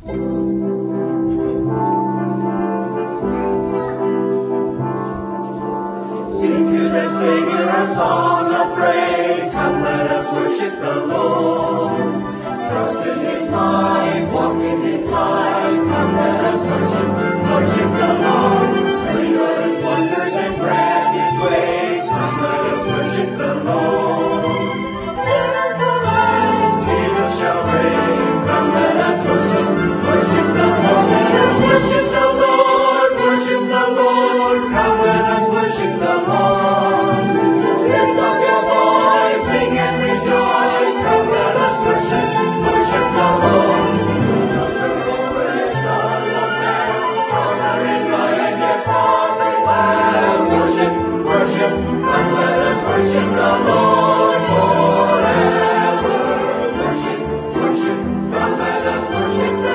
Sing to the Savior a song of praise. Come, let us worship the Lord. Trust in His might, walk in His light. Come, let us worship the Lord. Renew His wonders and grant His ways. Come, let us worship the Lord. Jerusalem, Jesus shall reign. Come, let us worship the Lord. Let us worship the Lord, worship the Lord. Come, let us worship the Lord. Lift up your voice, sing and rejoice. Come, let us worship the Lord. Son of Jehovah, Son of Man, conquering Lion, yes, sovereign Lamb. Worship, come, let us worship the Lord forever. Worship, come, let us worship the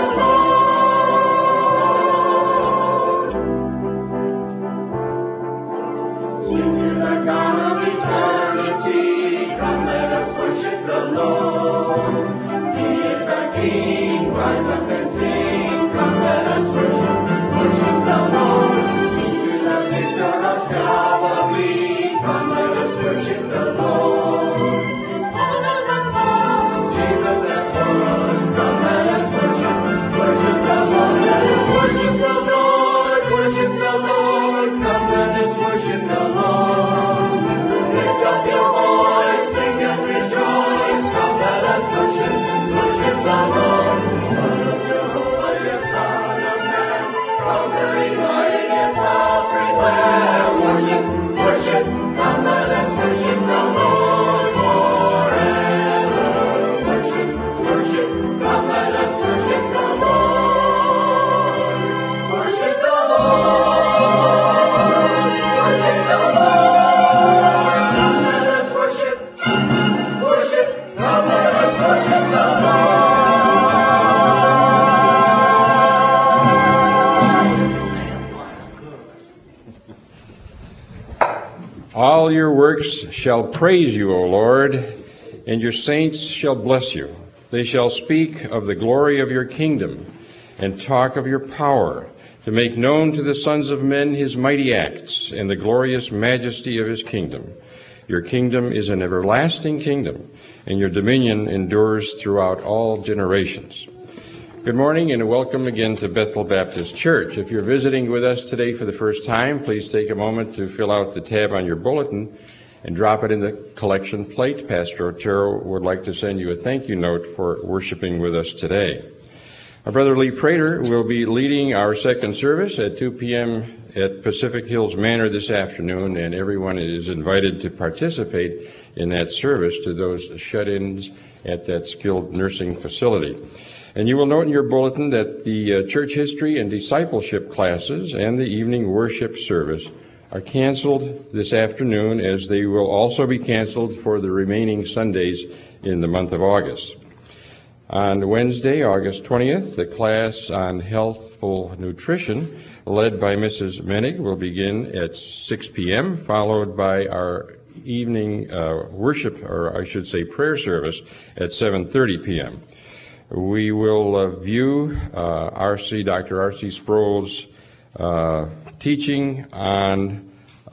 Lord. Sing to the God of eternity, come, let us worship the Lord. He is the King, rise up and sing, come, let us worship the Lord. Sing to the Victor of Calvary, come, let us worship the Lord. All of the songs Jesus has won, come, let us worship the Lord. Let us worship the Lord, come, let us worship the Lord. Lift up your voice, sing and rejoice, come, let us worship the Lord. Son of Jehovah, yes, Son of Man, conquering Lion, yes, sovereign Lamb. Worship, come, let us worship the Lord forever. Worship, come, let us worship the Lord. Worship the Lord. Worship the Lord. Come, let us worship. Come, let us worship the Lord. All your works shall praise you, O Lord, and your saints shall bless you. They shall speak of the glory of your kingdom and talk of your power, to make known to the sons of men his mighty acts and the glorious majesty of his kingdom. Your kingdom is an everlasting kingdom, and your dominion endures throughout all generations. Good morning and welcome again to Bethel Baptist Church. If you're visiting with us today for the first time, please take a moment to fill out the tab on your bulletin and drop it in the collection plate. Pastor Otero would like to send you a thank you note for worshiping with us today. Our Brother Lee Prater will be leading our second service at 2 p.m. at Pacific Hills Manor this afternoon, and everyone is invited to participate in that service to those shut-ins at that skilled nursing facility. And you will note in your bulletin that the church history and discipleship classes and the evening worship service are canceled this afternoon, as they will also be canceled for the remaining Sundays in the month of August. On Wednesday, August 20th, the class on healthful nutrition, led by Mrs. Menig, will begin at 6 p.m., followed by our evening worship, or I should say prayer service, at 7:30 p.m. We will view Dr. R.C. Sproul's teaching on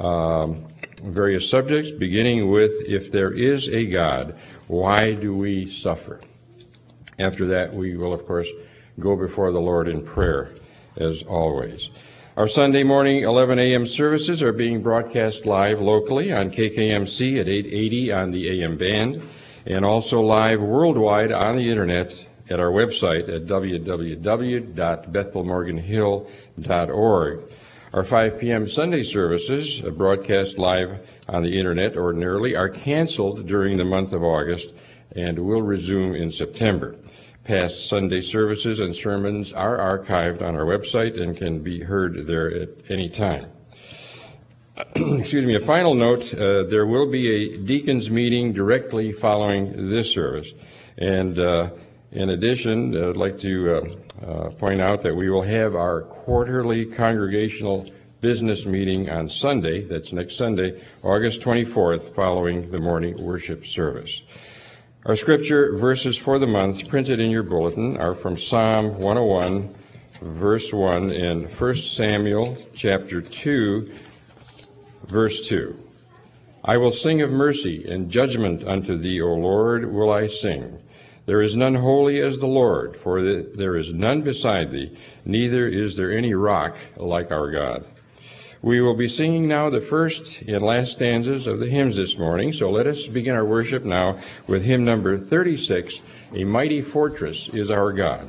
various subjects, beginning with, if there is a God, why do we suffer? After that, we will, of course, go before the Lord in prayer, as always. Our Sunday morning 11 a.m. services are being broadcast live locally on KKMC at 880 on the AM band, and also live worldwide on the Internet at our website at www.bethelmorganhill.org. Our 5 p.m. Sunday services, broadcast live on the Internet ordinarily, are canceled during the month of August and will resume in September. Past Sunday services and sermons are archived on our website and can be heard there at any time. Excuse me, a final note, there will be a deacons meeting directly following this service. And in addition, I'd like to point out that we will have our quarterly congregational business meeting on Sunday, that's next Sunday, August 24th, following the morning worship service. Our scripture verses for the month printed in your bulletin are from Psalm 101, verse 1, and 1 Samuel chapter 2, verse 2. I will sing of mercy and judgment unto thee, O Lord, will I sing. There is none holy as the Lord, for there is none beside thee, neither is there any rock like our God. We will be singing now the first and last stanzas of the hymns this morning, so let us begin our worship now with hymn number 36, A Mighty Fortress is Our God.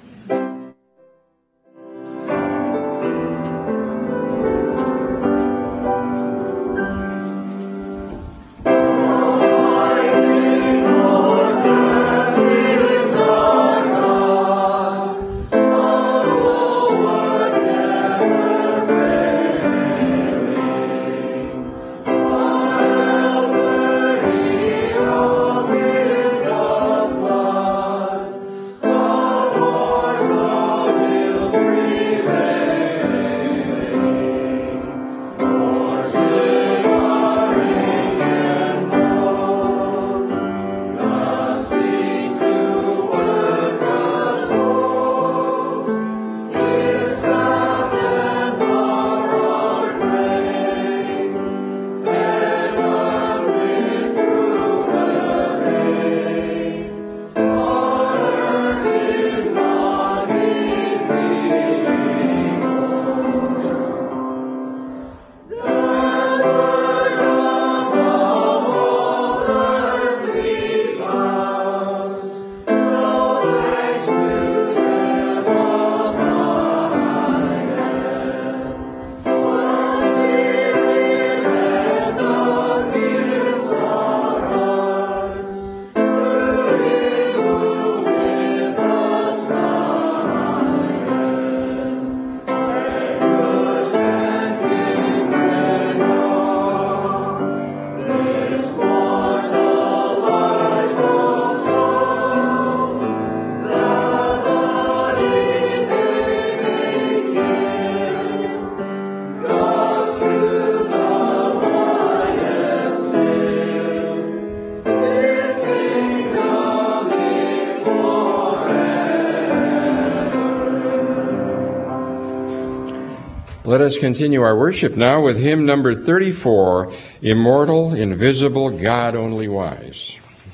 Let us continue our worship now with hymn number 34, Immortal, Invisible, God Only Wise.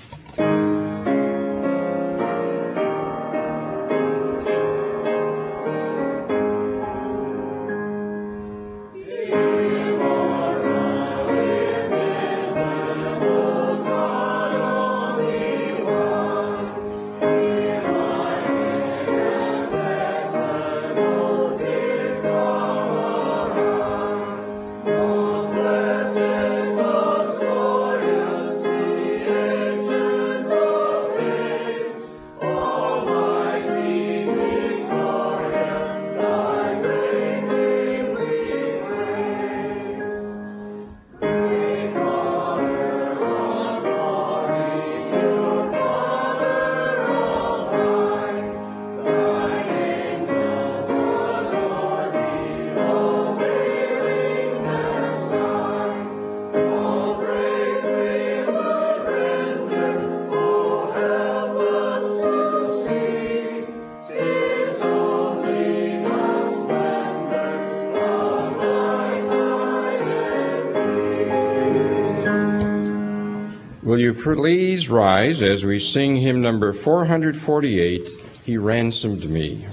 Will you please rise as we sing hymn number 448, He Ransomed Me.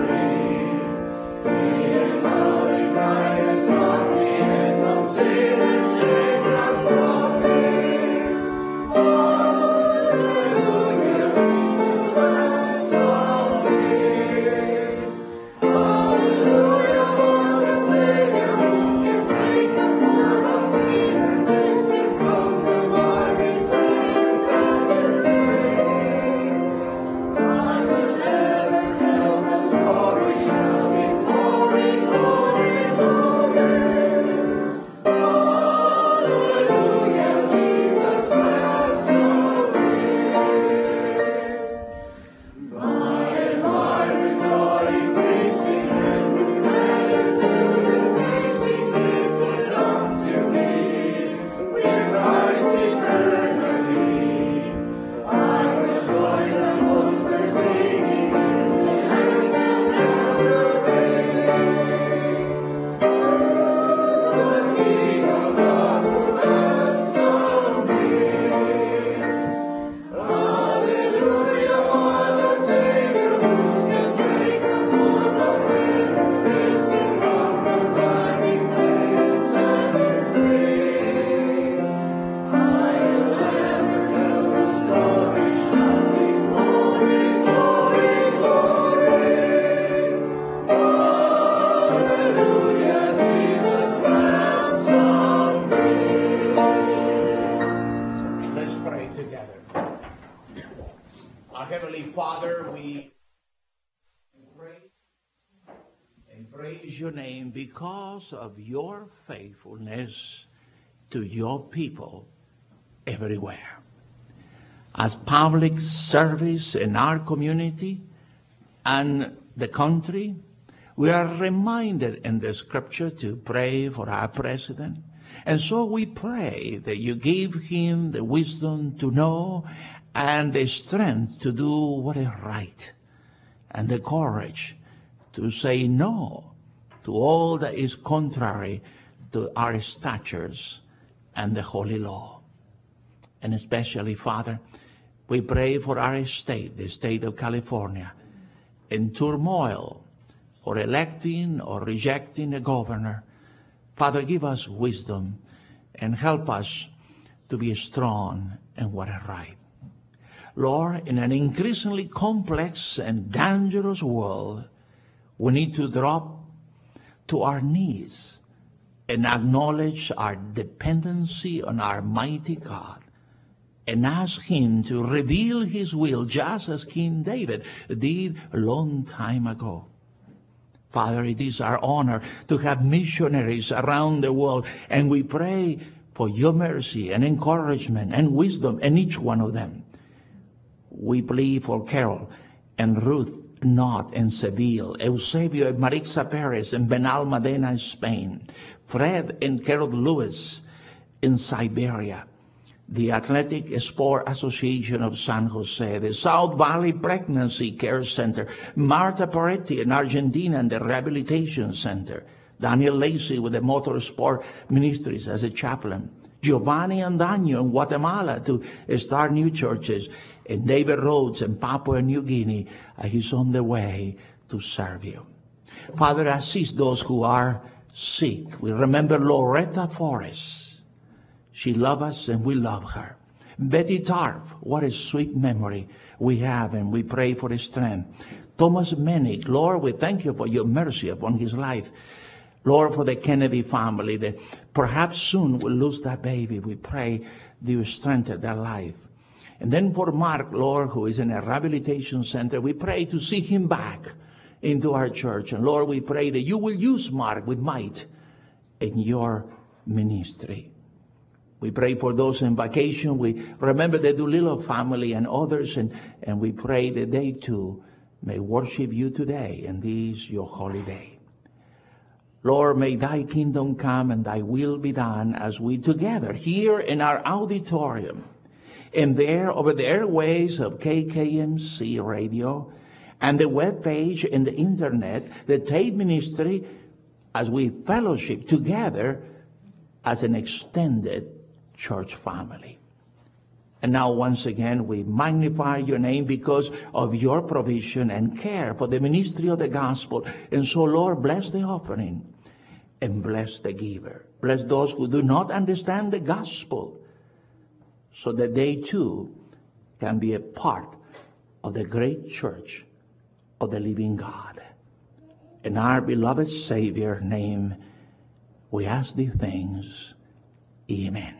Sing Heavenly Father, we praise your name because of your faithfulness to your people everywhere. As public service in our community and the country, we are reminded in the scripture to pray for our president. And so we pray that you give him the wisdom to know and the strength to do what is right and the courage to say no to all that is contrary to our statutes and the holy law. And especially, Father, we pray for our state, the state of California, in turmoil or electing or rejecting a governor. Father, give us wisdom and help us to be strong in what is right. Lord, in an increasingly complex and dangerous world, we need to drop to our knees and acknowledge our dependency on our mighty God and ask him to reveal his will just as King David did a long time ago. Father, it is our honor to have missionaries around the world, and we pray for your mercy and encouragement and wisdom in each one of them. We plead for Carol and Ruth Knott in Seville, Eusebio and Maritza Perez in Benalmádena, Spain, Fred and Carol Lewis in Siberia, the Athletic Sport Association of San Jose, the South Valley Pregnancy Care Center, Marta Peretti in Argentina and the Rehabilitation Center, Daniel Lacey with the Motorsport Ministries as a chaplain, Giovanni Andaño in Guatemala to start new churches, and David Rhodes in Papua New Guinea. He's on the way to serve you. Father, assist those who are sick. We remember Loretta Forrest. She loved us and we love her. Betty Tarp, what a sweet memory we have, and we pray for his strength. Thomas Mennick, Lord, we thank you for your mercy upon his life. Lord, for the Kennedy family that perhaps soon will lose that baby, we pray that you strengthen their life. And then for Mark, Lord, who is in a rehabilitation center, we pray to see him back into our church. And Lord, we pray that you will use Mark with might in your ministry. We pray for those in vacation. We remember the Doolittle family and others, and we pray that they too may worship you today in this your holy day. Lord, may thy kingdom come and thy will be done as we together here in our auditorium and there over the airways of KKMC radio and the web page and the internet, the tape ministry, as we fellowship together as an extended church family. And now once again we magnify your name because of your provision and care for the ministry of the gospel. And so, Lord, bless the offering and bless the giver. Bless those who do not understand the gospel so that they too can be a part of the great church of the living God. In our beloved Savior's name, we ask these things. Amen.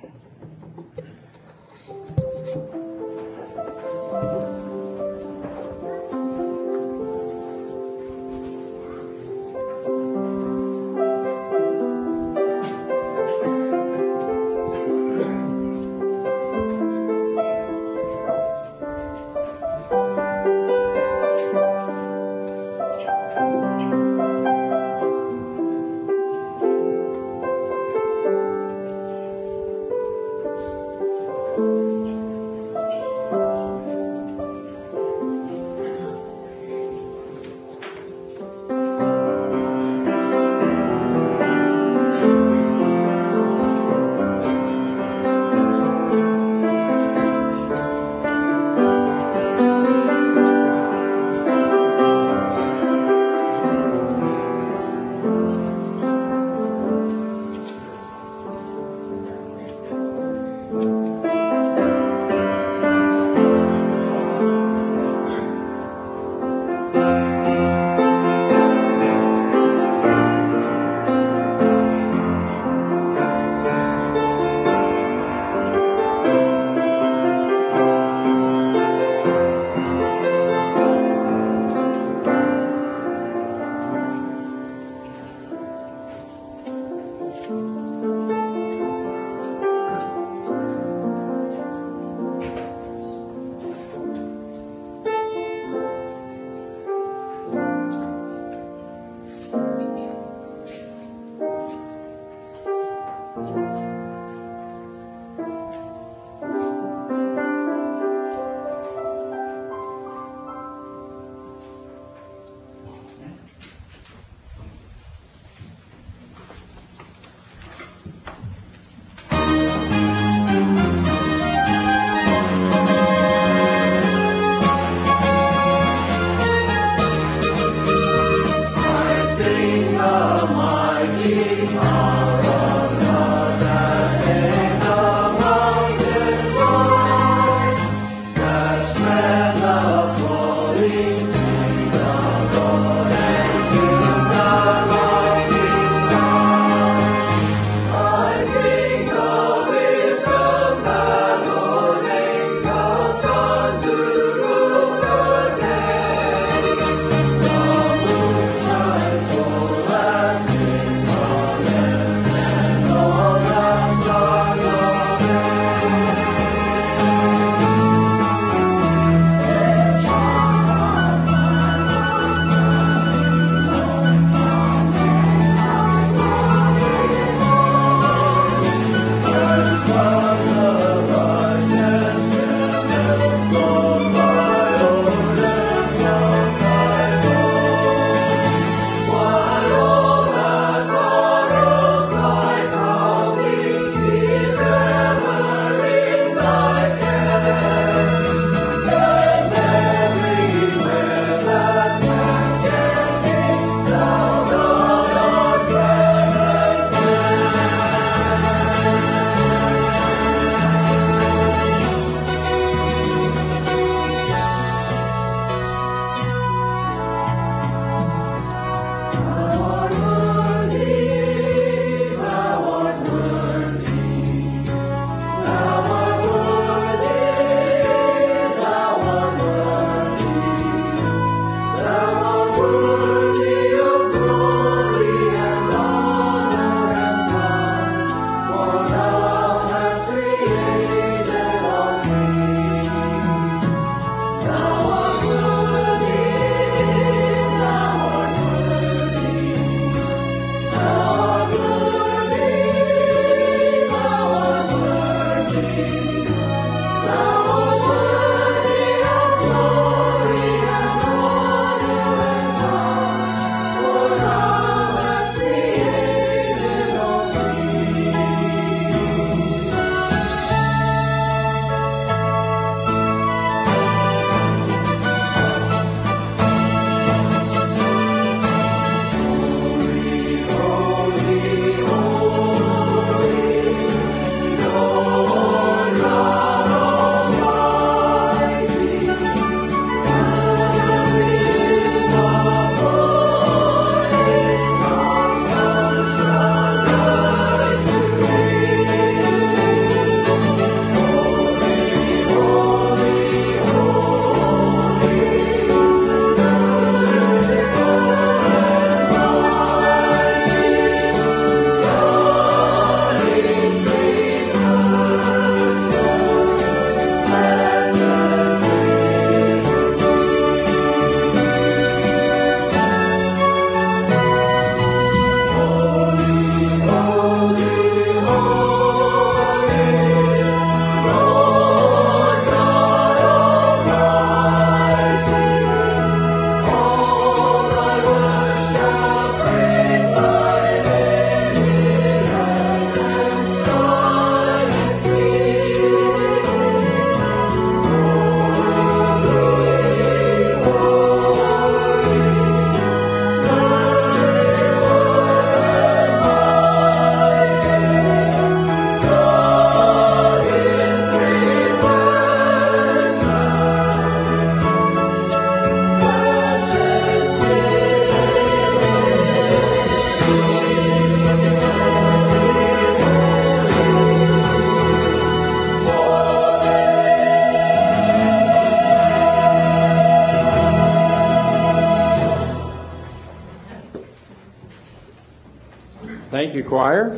Thank you, choir.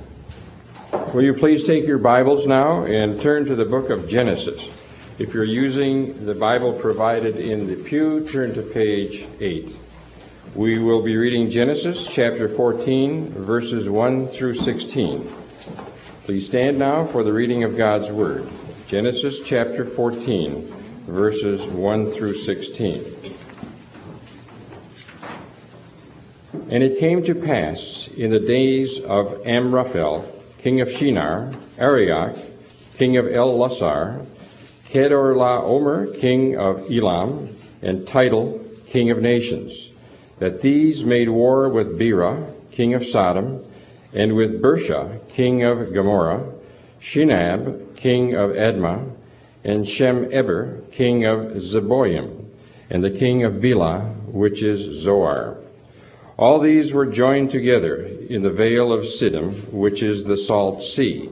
Will you please take your Bibles now and turn to the book of Genesis. If you're using the Bible provided in the pew, turn to page 8. We will be reading Genesis chapter 14, verses 1 through 16. Please stand now for the reading of God's Word. Genesis chapter 14, verses 1 through 16. And it came to pass in the days of Amraphel, king of Shinar, Arioch, king of Ellasar, Kedorlaomer, king of Elam, and Tidal, king of nations, that these made war with Bera, king of Sodom, and with Bersha, king of Gomorrah, Shinab, king of Admah, and Shem-eber, king of Zeboim, and the king of Bela, which is Zoar. All these were joined together in the vale of Siddim, which is the Salt Sea.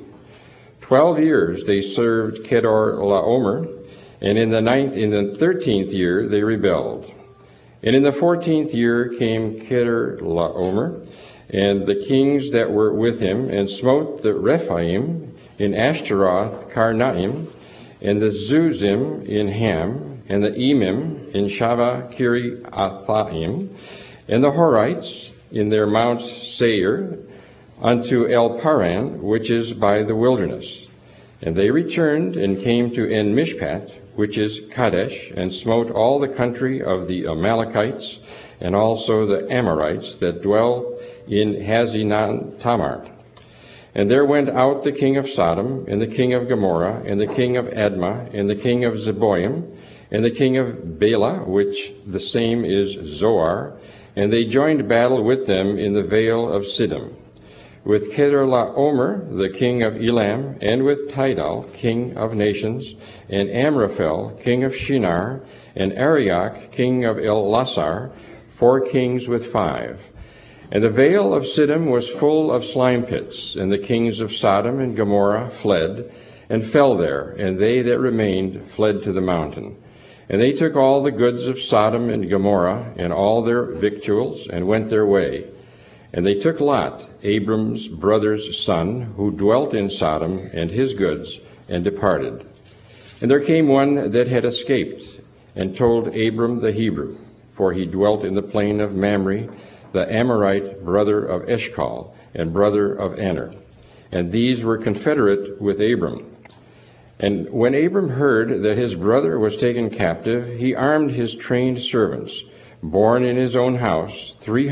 12 years they served Kedorlaomer, and in the 13th year they rebelled. And in the 14th year came Kedorlaomer, and the kings that were with him, and smote the Rephaim in Ashtaroth Karnaim, and the Zuzim in Ham, and the Emim in Shaveh Kiriathaim, and the Horites in their Mount Seir, unto El Paran, which is by the wilderness. And they returned and came to En Mishpat, which is Kadesh, and smote all the country of the Amalekites, and also the Amorites that dwell in Hazinon Tamar. And there went out the king of Sodom, and the king of Gomorrah, and the king of Admah, and the king of Zeboim, and the king of Bela, which the same is Zoar, and they joined battle with them in the vale of Siddim, with Kedorlaomer, the king of Elam, and with Tidal, king of nations, and Amraphel, king of Shinar, and Arioch, king of Ellasar, 4 kings with 5. And the vale of Siddim was full of slime pits, and the kings of Sodom and Gomorrah fled, and fell there, and they that remained fled to the mountain. And they took all the goods of Sodom and Gomorrah, and all their victuals, and went their way. And they took Lot, Abram's brother's son, who dwelt in Sodom, and his goods, and departed. And there came one that had escaped, and told Abram the Hebrew, for he dwelt in the plain of Mamre, the Amorite, brother of Eshcol, and brother of Aner. And these were confederate with Abram. And when Abram heard that his brother was taken captive, he armed his trained servants, born in his own house,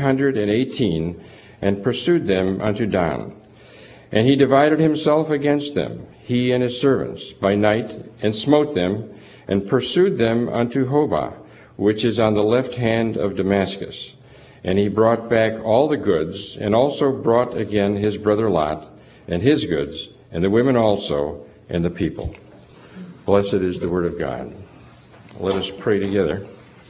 318, and pursued them unto Dan. And he divided himself against them, he and his servants, by night, and smote them, and pursued them unto Hobah, which is on the left hand of Damascus. And he brought back all the goods, and also brought again his brother Lot, and his goods, and the women also, and the people. Blessed is the word of God. Let us pray together.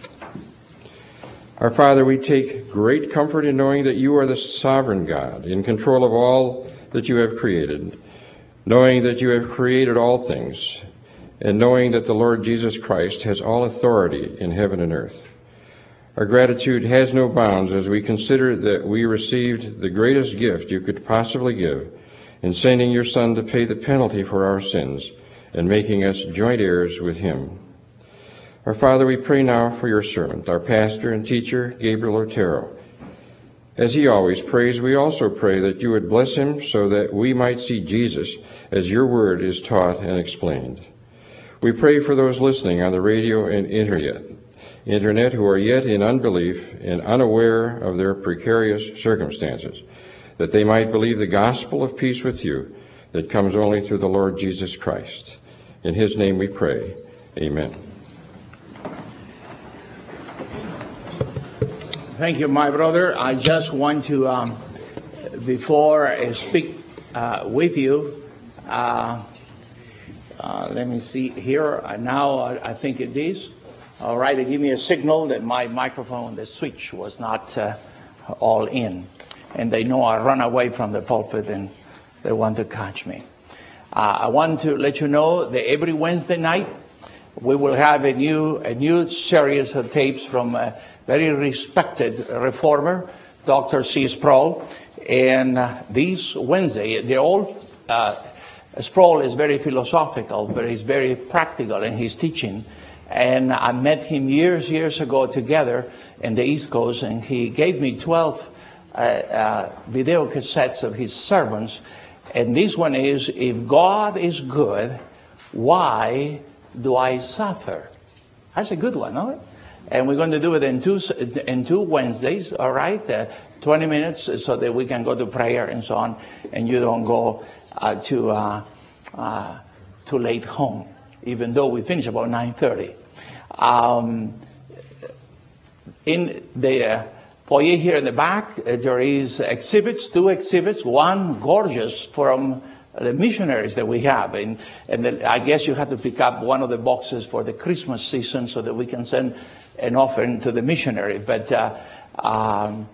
Our Father, we take great comfort in knowing that you are the sovereign God, in control of all that you have created, knowing that you have created all things, and knowing that the Lord Jesus Christ has all authority in heaven and earth. Our gratitude has no bounds as we consider that we received the greatest gift you could possibly give in sending your Son to pay the penalty for our sins and making us joint heirs with him. Our Father, we pray now for your servant, our pastor and teacher, Gabriel Otero. As he always prays, we also pray that you would bless him so that we might see Jesus as your word is taught and explained. We pray for those listening on the radio and internet who are yet in unbelief and unaware of their precarious circumstances, that they might believe the gospel of peace with you that comes only through the Lord Jesus Christ. In his name we pray. Amen. Thank you, my brother. I just want to, before I speak with you, let me see here. Now I think it is. All right, they give me a signal that my microphone, the switch was not all in. And they know I run away from the pulpit and they want to catch me. I want to let you know that every Wednesday night we will have a new series of tapes from a very respected reformer, Dr. C. Sproul. And these Wednesday, they're all, Sproul is very philosophical, but he's very practical in his teaching. And I met him years ago together in the East Coast, and he gave me 12 video cassettes of his sermons. And this one is, if God is good, why do I suffer? That's a good one, no? And we're going to do it in two Wednesdays, all right? 20 minutes so that we can go to prayer and so on, and you don't go too late home, even though we finish about 9:30. In the foyer here in the back, there is two exhibits, one gorgeous from the missionaries that we have. And I guess you have to pick up one of the boxes for the Christmas season so that we can send an offering to the missionary. But Dana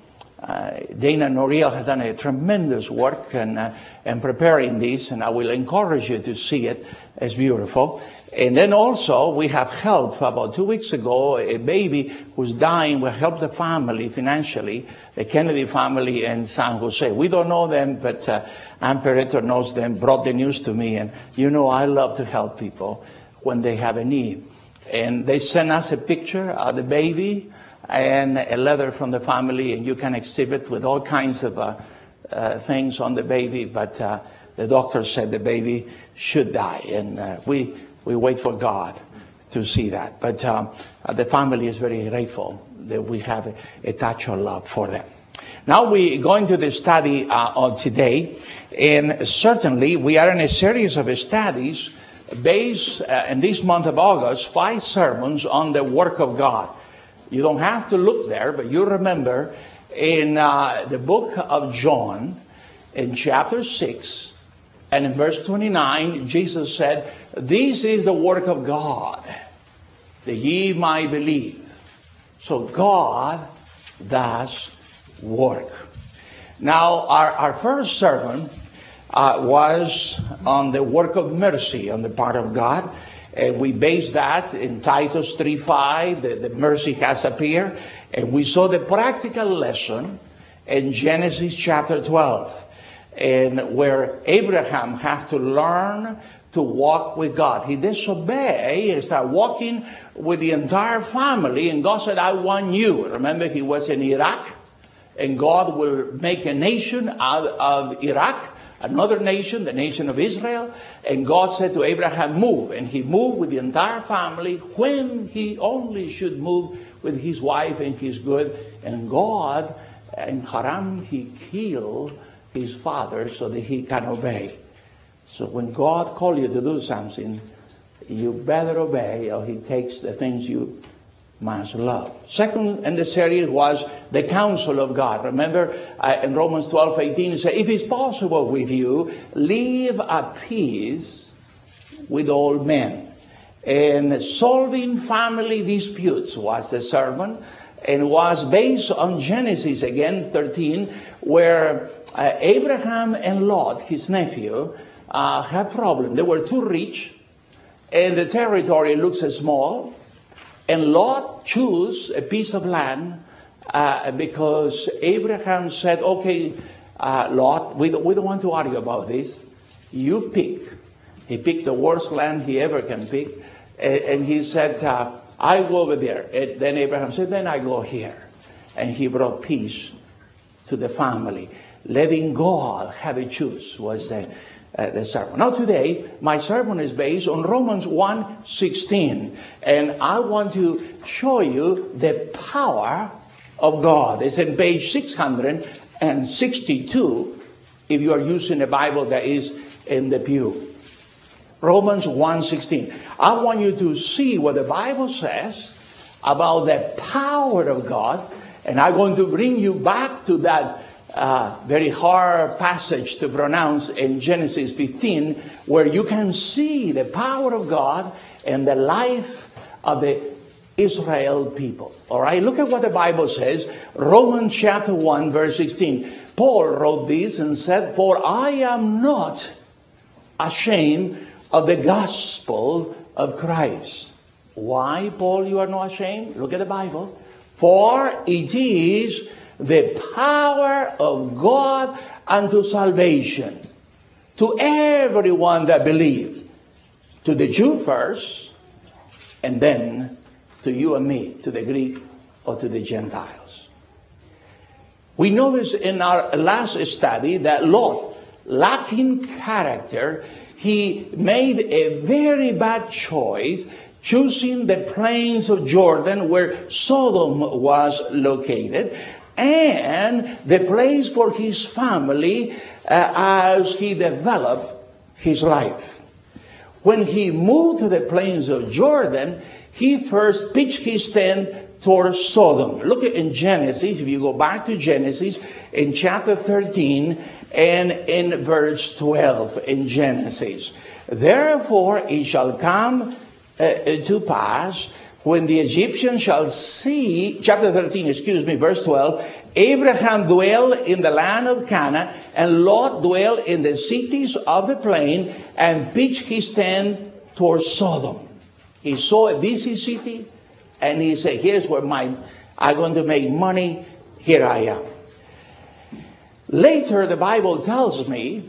Noriel has done a tremendous work in preparing this, and I will encourage you to see it. It's beautiful. And then also we have help. About 2 weeks ago, a baby who's dying, we helped the family financially, the Kennedy family in San Jose. We don't know them, but Ann Pereto knows them, brought the news to me. And you know I love to help people when they have a need. And they sent us a picture of the baby and a letter from the family, and you can exhibit with all kinds of things on the baby. But the doctor said the baby should die, and we wait for God to see that. But the family is very grateful that we have a touch of love for them. Now we go into the study of today, and certainly we are in a series of studies based in this month of August, 5 sermons on the work of God. You don't have to look there, but you remember in the book of John, in chapter 6, and in verse 29, Jesus said, "This is the work of God, that ye might believe." So God does work. Now, our first sermon was on the work of mercy on the part of God. And we based that in Titus 3:5, the mercy has appeared. And we saw the practical lesson in Genesis chapter 12. And where Abraham had to learn to walk with God. He disobeyed and started walking with the entire family. And God said, "I want you." Remember, he was in Iraq. And God will make a nation out of Iraq. Another nation, the nation of Israel. And God said to Abraham, "Move." And he moved with the entire family when he only should move with his wife and his good. And God, in Haran, he killed his father so that he can obey. So when God calls you to do something, you better obey, or he takes the things you must love. Second in the series was the counsel of God. Remember in Romans 12:18 it says, "If it's possible with you, live at peace with all men." And solving family disputes was the sermon, and was based on Genesis again 13, where Abraham and Lot, his nephew, had problem. They were too rich, and the territory looks small. And Lot chose a piece of land because Abraham said, "Okay, Lot, we don't want to argue about this. You pick." He picked the worst land he ever can pick, and he said, "I go over there." And then Abraham said, "Then I go here." And he brought peace to the family. Letting God have a choose was the sermon. Now today, my sermon is based on Romans 1:16. And I want to show you the power of God. It's in page 662 if you are using a Bible that is in the pew. Romans 1:16. I want you to see what the Bible says about the power of God. And I'm going to bring you back to that very hard passage to pronounce in Genesis 15, where you can see the power of God and the life of the Israel people. All right, look at what the Bible says. Romans chapter 1, verse 16. Paul wrote this and said, "For I am not ashamed of the gospel of Christ." Why, Paul, you are not ashamed? Look at the Bible. "For it is the power of God unto salvation to everyone that believes, to the Jew first, and then to you and me, to the Greek or to the Gentiles." We noticed in our last study that Lot lacking character, he made a very bad choice, choosing the plains of Jordan where Sodom was located, and the place for his family as he developed his life. When he moved to the plains of Jordan, he first pitched his tent towards Sodom. Look at in Genesis, if you go back to Genesis, in chapter 13 and in verse 12 in Genesis. Therefore it shall come to pass when the Egyptians shall see, chapter 13, verse 12, Abraham dwell in the land of Canaan, and Lot dwell in the cities of the plain, and pitched his tent towards Sodom. He saw a busy city, and he said, here's where I'm going to make money. Here I am. Later, the Bible tells me,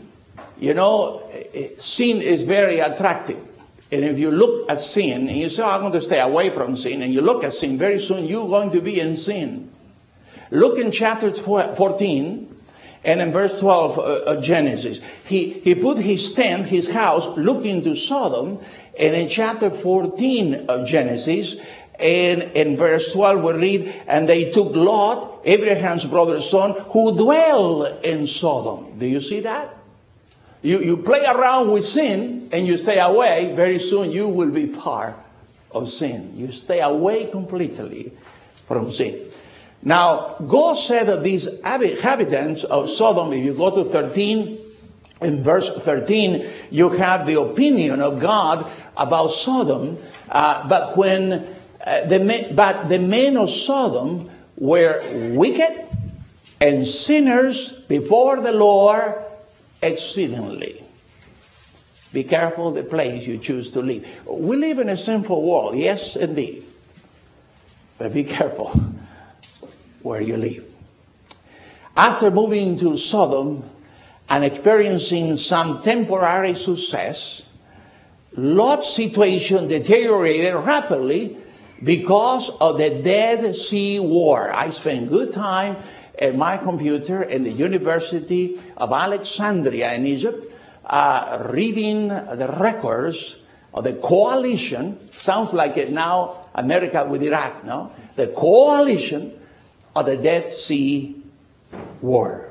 sin is very attractive. And if you look at sin, and you say, I'm going to stay away from sin, and you look at sin, very soon you're going to be in sin. Look in chapter 14, and in verse 12 of Genesis. He put his tent, his house, looking to Sodom, and in chapter 14 of Genesis, and in verse 12 we read, and they took Lot, Abraham's brother's son, who dwelled in Sodom. Do you see that? You play around with sin and you stay away, very soon you will be part of sin. You stay away completely from sin. Now, God said that these inhabitants of Sodom, if you go to 13, in verse 13, you have the opinion of God about Sodom, but the men of Sodom were wicked and sinners before the Lord exceedingly. Be careful the place you choose to live. We live in a sinful world, yes, indeed. But be careful where you live. After moving to Sodom and experiencing some temporary success, Lot's situation deteriorated rapidly because of the Dead Sea War. I spent good time at my computer in the University of Alexandria in Egypt, reading the records of the coalition. Sounds like it now, America with Iraq, no? The coalition of the Dead Sea War.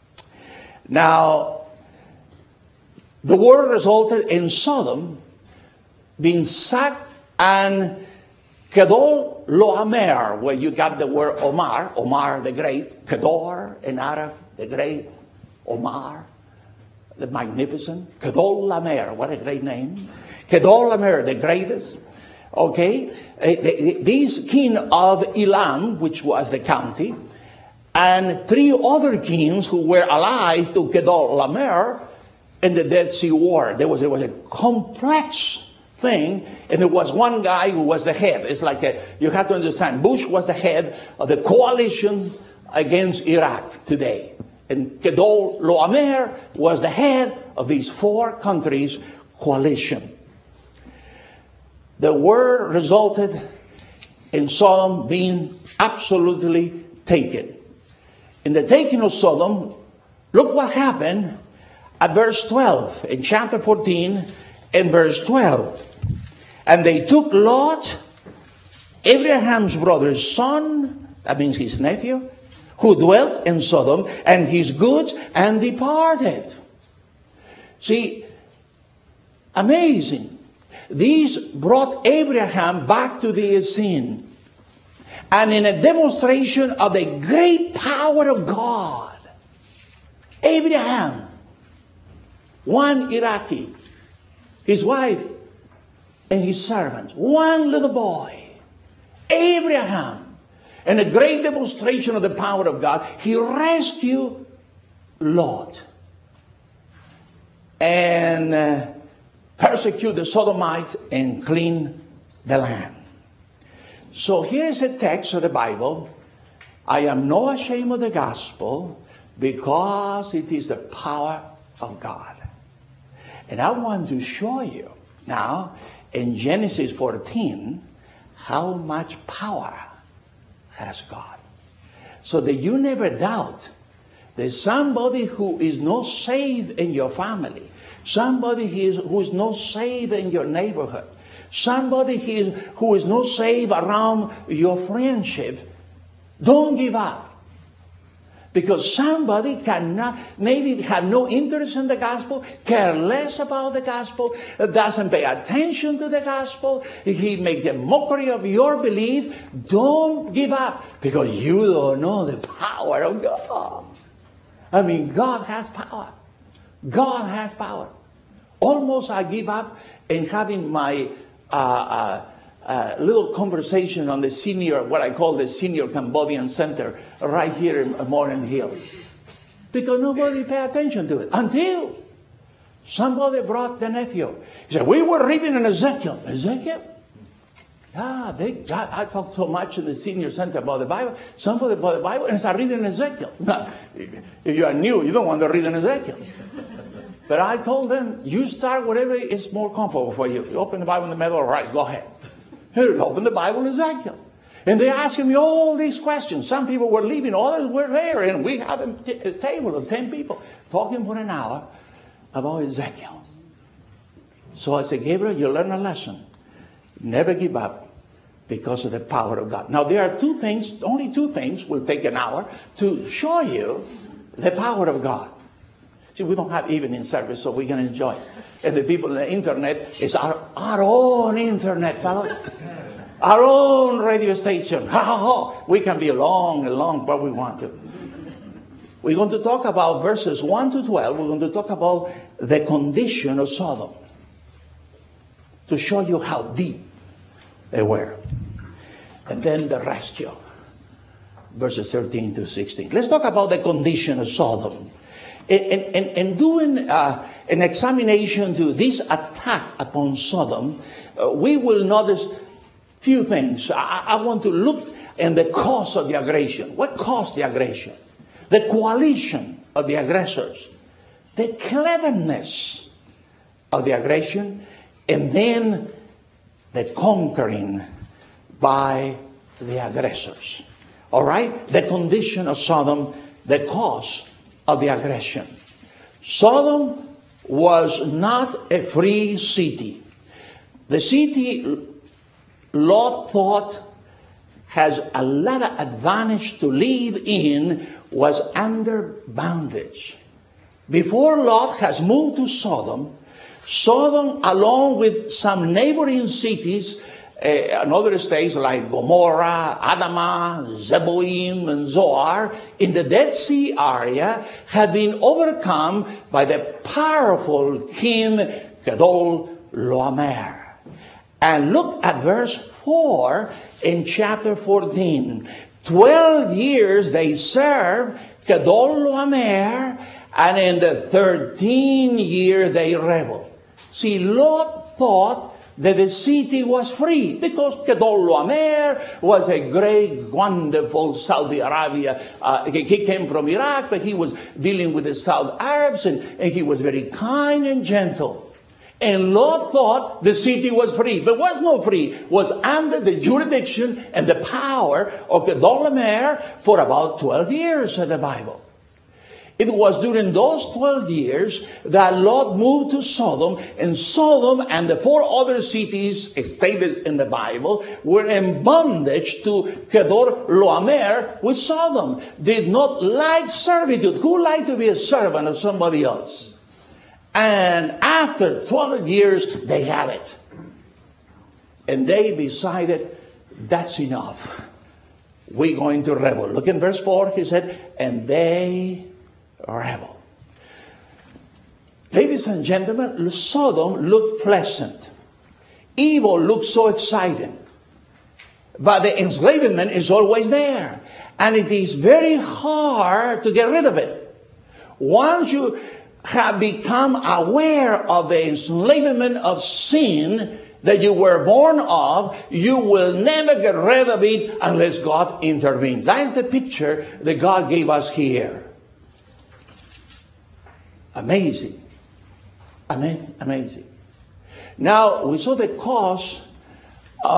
Now, the war resulted in Sodom being sacked, and Kedor Loamer, where you got the word Omar the Great, Kedor in Arab, the Great, Omar, the Magnificent, Kedor Lamer, what a great name. Kedor Lamer, the greatest. Okay, this king of Elam, which was the county, and 3 other kings who were allied to Kedor Lamer in the Dead Sea War. There was a complex thing, and there was one guy who was the head. It's like you have to understand, Bush was the head of the coalition against Iraq today, and Kedor Loamer was the head of these 4 countries' coalition. The war resulted in Sodom being absolutely taken. In the taking of Sodom, look what happened at verse 12 in chapter 14 and verse 12. And they took Lot, Abraham's brother's son, that means his nephew, who dwelt in Sodom, and his goods, and departed. See, amazing. These brought Abraham back to the scene. And in a demonstration of the great power of God, Abraham, one Iraqi, his wife, and his servants, one little boy, Abraham, in a great demonstration of the power of God, he rescued Lot and persecute the Sodomites and clean the land. So here's a text of the Bible. I am not ashamed of the gospel because it is the power of God. And I want to show you now in Genesis 14 how much power has God. So that you never doubt There's somebody who is not saved in your family. Somebody who is not saved in your neighborhood. Somebody who is not saved around your friendship. Don't give up. Because somebody cannot, maybe have no interest in the gospel, care less about the gospel, doesn't pay attention to the gospel. He makes a mockery of your belief. Don't give up, because you don't know the power of God. I mean, God has power. God has power. Almost I give up in having my little conversation on the senior, what I call the Senior Cambodian Center, right here in Moreland Hills. Because nobody paid attention to it until somebody brought the nephew. He said, we were reading in Ezekiel. Ezekiel? I talked so much in the senior center about the Bible. Somebody bought the Bible and started reading Ezekiel. Now, if you are new, you don't want to read in Ezekiel. But I told them, you start whatever is more comfortable for you. You open the Bible in the middle, all right, go ahead. Here, open the Bible in Ezekiel. And they asked me all these questions. Some people were leaving, others were there. And we had a table of 10 people talking for an hour about Ezekiel. So I said, Gabriel, you learn a lesson. Never give up because of the power of God. Now, there are two things, only two things will take an hour to show you the power of God. See, we don't have evening service, so we can enjoy it. And the people on the internet, is our own internet, fellows. Our own radio station. We can be long, but we want to. We're going to talk about verses 1 to 12. We're going to talk about the condition of Sodom, to show you how deep they were. And then the rescue, verses 13 to 16. Let's talk about the condition of Sodom. And doing an examination to this attack upon Sodom, we will notice few things. I want to look at the cause of the aggression. What caused the aggression? The coalition of the aggressors. The cleverness of the aggression. And then the conquering by the aggressors. All right? The condition of Sodom, the cause of the aggression. Sodom was not a free city. The city Lot thought has a lot of advantage to live in was under bondage. Before Lot has moved to Sodom, Sodom, along with some neighboring cities, and other states like Gomorrah, Admah, Zeboim, and Zoar, in the Dead Sea area, had been overcome by the powerful king Chedorlaomer. And look at verse 4 in chapter 14. 12 years they served Chedorlaomer, and in the 13th year they rebelled. See, Lot thought that the city was free because Chedorlaomer was a great, wonderful Saudi Arabia. He came from Iraq, but he was dealing with the Saudi Arabs, and he was very kind and gentle. And Lot thought the city was free, but was not free. Was under the jurisdiction and the power of Chedorlaomer for about 12 years in the Bible. It was during those 12 years that Lot moved to Sodom, and Sodom and the 4 other cities stated in the Bible were in bondage to Chedorlaomer with Sodom. Did not like servitude. Who liked to be a servant of somebody else? And after 12 years, they have it. And they decided, that's enough. We're going to rebel. Look in verse 4, he said, and they rebel. Ladies and gentlemen, Sodom looked pleasant. Evil looked so exciting. But the enslavement is always there. And it is very hard to get rid of it. Once you have become aware of the enslavement of sin that you were born of, you will never get rid of it unless God intervenes. That is the picture that God gave us here. Amazing. Amazing. Now, we saw the cause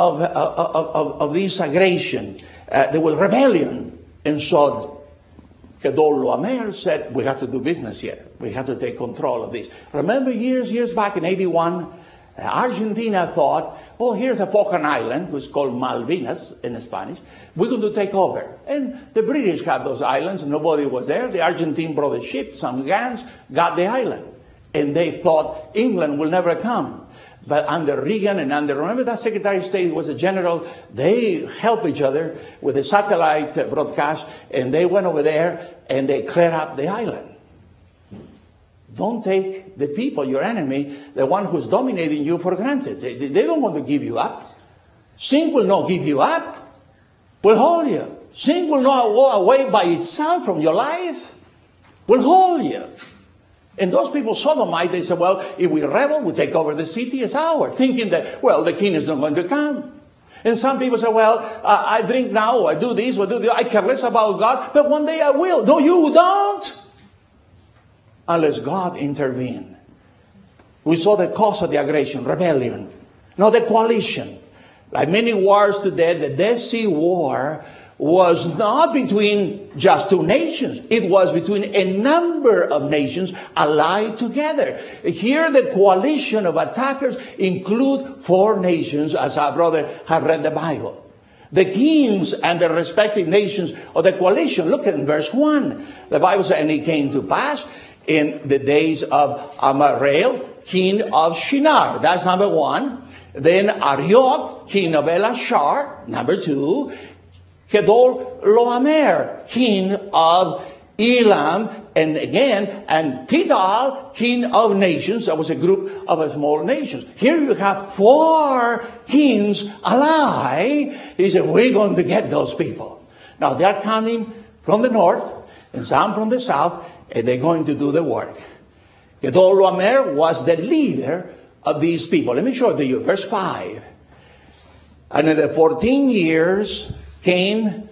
of this aggression. There was rebellion in Sodom. Kedorlaomer said, we have to do business here. We have to take control of this. Remember years back in 81, Argentina thought, oh, here's a Falkland Island, which is called Malvinas in Spanish. We're going to take over. And the British had those islands. Nobody was there. The Argentine brought a ship, some guns, got the island. And they thought England will never come. But under Reagan and remember that Secretary of State was a general, they helped each other with the satellite broadcast, and they went over there and they cleared up the island. Don't take the people, your enemy, the one who's dominating you, for granted. They don't want to give you up. Sin will not give you up. Will hold you. Sin will not go away by itself from your life. Will hold you. And those people, Sodomite, they said, well, if we rebel, we take over the city, it's ours. Thinking that, well, the king is not going to come. And some people say, well, I drink now, or I do this, or do that. I care less about God, but one day I will. No, you don't. Unless God intervene. We saw the cause of the aggression, rebellion. Not the coalition. Like many wars today, the Dead Sea War was not between just two nations. It was between a number of nations allied together. Here the coalition of attackers include 4 nations, as our brother have read the Bible. The kings and the respective nations of the coalition. Look at verse 1. The Bible says, and it came to pass in the days of Amarael, king of Shinar. That's number 1. Then Arioch, king of Elashar. Number 2. Kedorlaomer, king of Elam, and again, and Tidal, king of nations. That was a group of small nations. Here you have 4 kings allied. He said, we're going to get those people. Now they're coming from the north and some from the south, and they're going to do the work. Kedorlaomer was the leader of these people. Let me show it to you. Verse 5. And in the 14 years came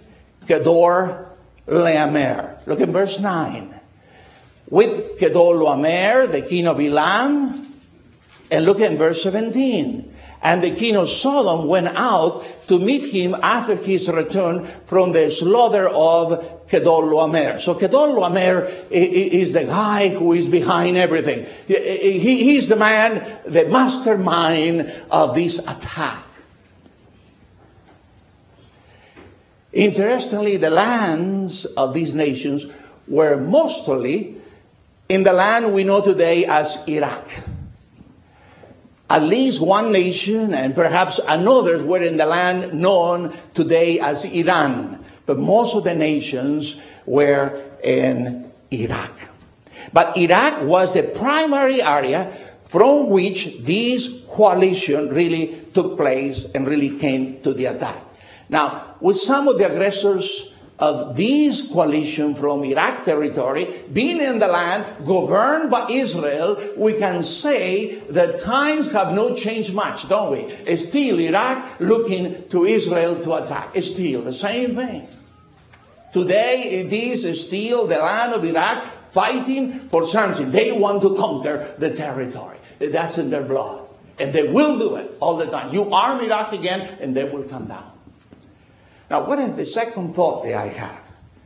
Kedorlaomer. Look at verse 9. With Kedorlaomer, the king of Elam, and look at verse 17. And the king of Sodom went out to meet him after his return from the slaughter of Kedorlaomer. So Kedorlaomer is the guy who is behind everything. He's the man, the mastermind of this attack. Interestingly, the lands of these nations were mostly in the land we know today as Iraq. At least one nation and perhaps another were in the land known today as Iran. But most of the nations were in Iraq. But Iraq was the primary area from which this coalition really took place and really came to the attack. Now, with some of the aggressors of this coalition from Iraq territory being in the land governed by Israel, we can say that times have not changed much, don't we? It's still Iraq looking to Israel to attack. It's still the same thing. Today, it is still the land of Iraq fighting for something. They want to conquer the territory. That's in their blood. And they will do it all the time. You arm Iraq again, and they will come down. Now, what is the second thought that I have?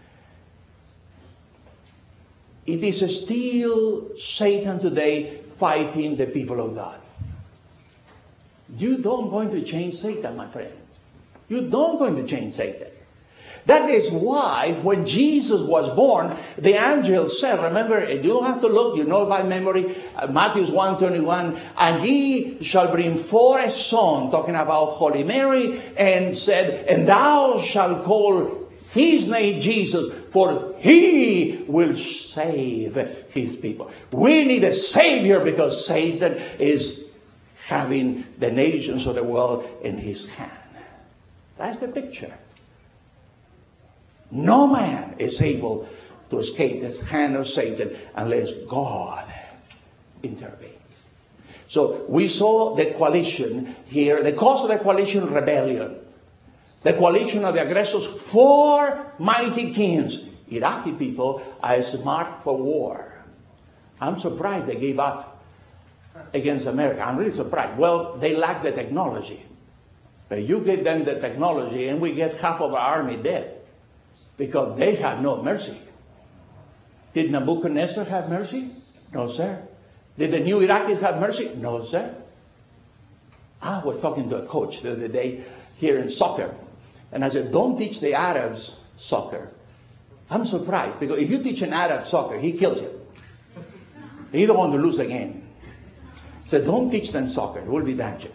It is still Satan today fighting the people of God. You don't going to change Satan, my friend. You don't going to change Satan. That is why when Jesus was born, the angel said, remember, you don't have to look, you know by memory, Matthew 1:21, and he shall bring forth a son, talking about Holy Mary, and said, and thou shalt call his name Jesus, for he will save his people. We need a savior because Satan is having the nations of the world in his hand. That's the picture. No man is able to escape the hand of Satan unless God intervenes. So we saw the coalition here, the cause of the coalition, rebellion. The coalition of the aggressors, 4 mighty kings. Iraqi people are smart for war. I'm surprised they gave up against America. I'm really surprised. Well, they lack the technology. But you give them the technology and we get half of our army dead. Because they have no mercy. Did Nebuchadnezzar have mercy? No, sir. Did the new Iraqis have mercy? No, sir. I was talking to a coach the other day here in soccer. And I said, don't teach the Arabs soccer. I'm surprised, because if you teach an Arab soccer, he kills you. He don't want to lose again. So don't teach them soccer. It will be dangerous.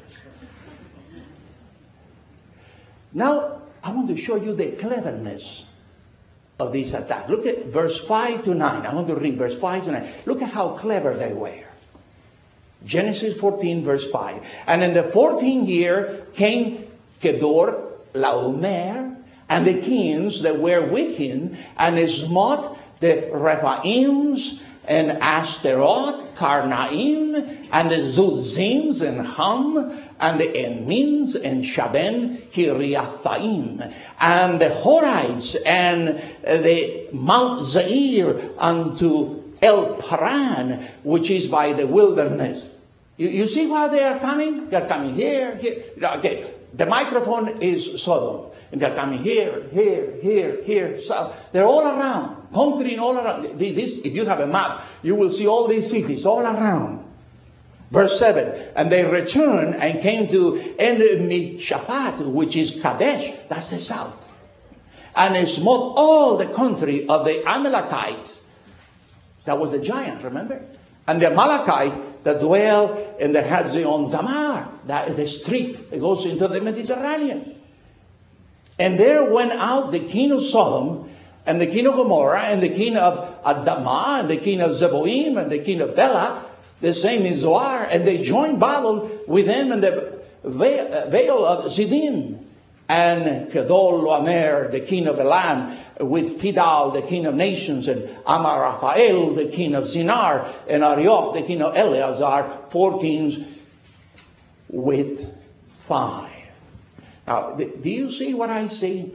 Now, I want to show you the cleverness of this attack. Look at verse 5 to 9. I want to read verse 5 to 9. Look at how clever they were. Genesis 14, verse 5. And in the 14th year came Kedor Laomer and the kings that were with him, and smote the Rephaims and Ashtaroth, Karnaim, and the Zuzims and Hum, and the Emins and Shaben, Kiriathaim, and the Horites, and the Mount Zair unto El Paran, which is by the wilderness. You see why they are coming? They are coming here. Okay, the microphone is Sodom. And they're coming here. So they're all around, conquering all around. This, if you have a map, you will see all these cities all around. Verse 7, and they returned and came to En-Mishaphat, which is Kadesh, that's the south. And they smote all the country of the Amalekites. That was the giant, remember? And the Amalekites that dwell in the Hazion Tamar, that is the street that goes into the Mediterranean. And there went out the king of Sodom, and the king of Gomorrah, and the king of Adamah, and the king of Zeboim, and the king of Bela, the same is Zoar, and they joined battle with them in the vale of Ziddim. And Kedol Laomer, the king of Elam, with Tidal, the king of nations, and Amaraphael, the king of Zinar, and Arioch, the king of Eleazar, 4 kings with 5. Now, do you see what I see?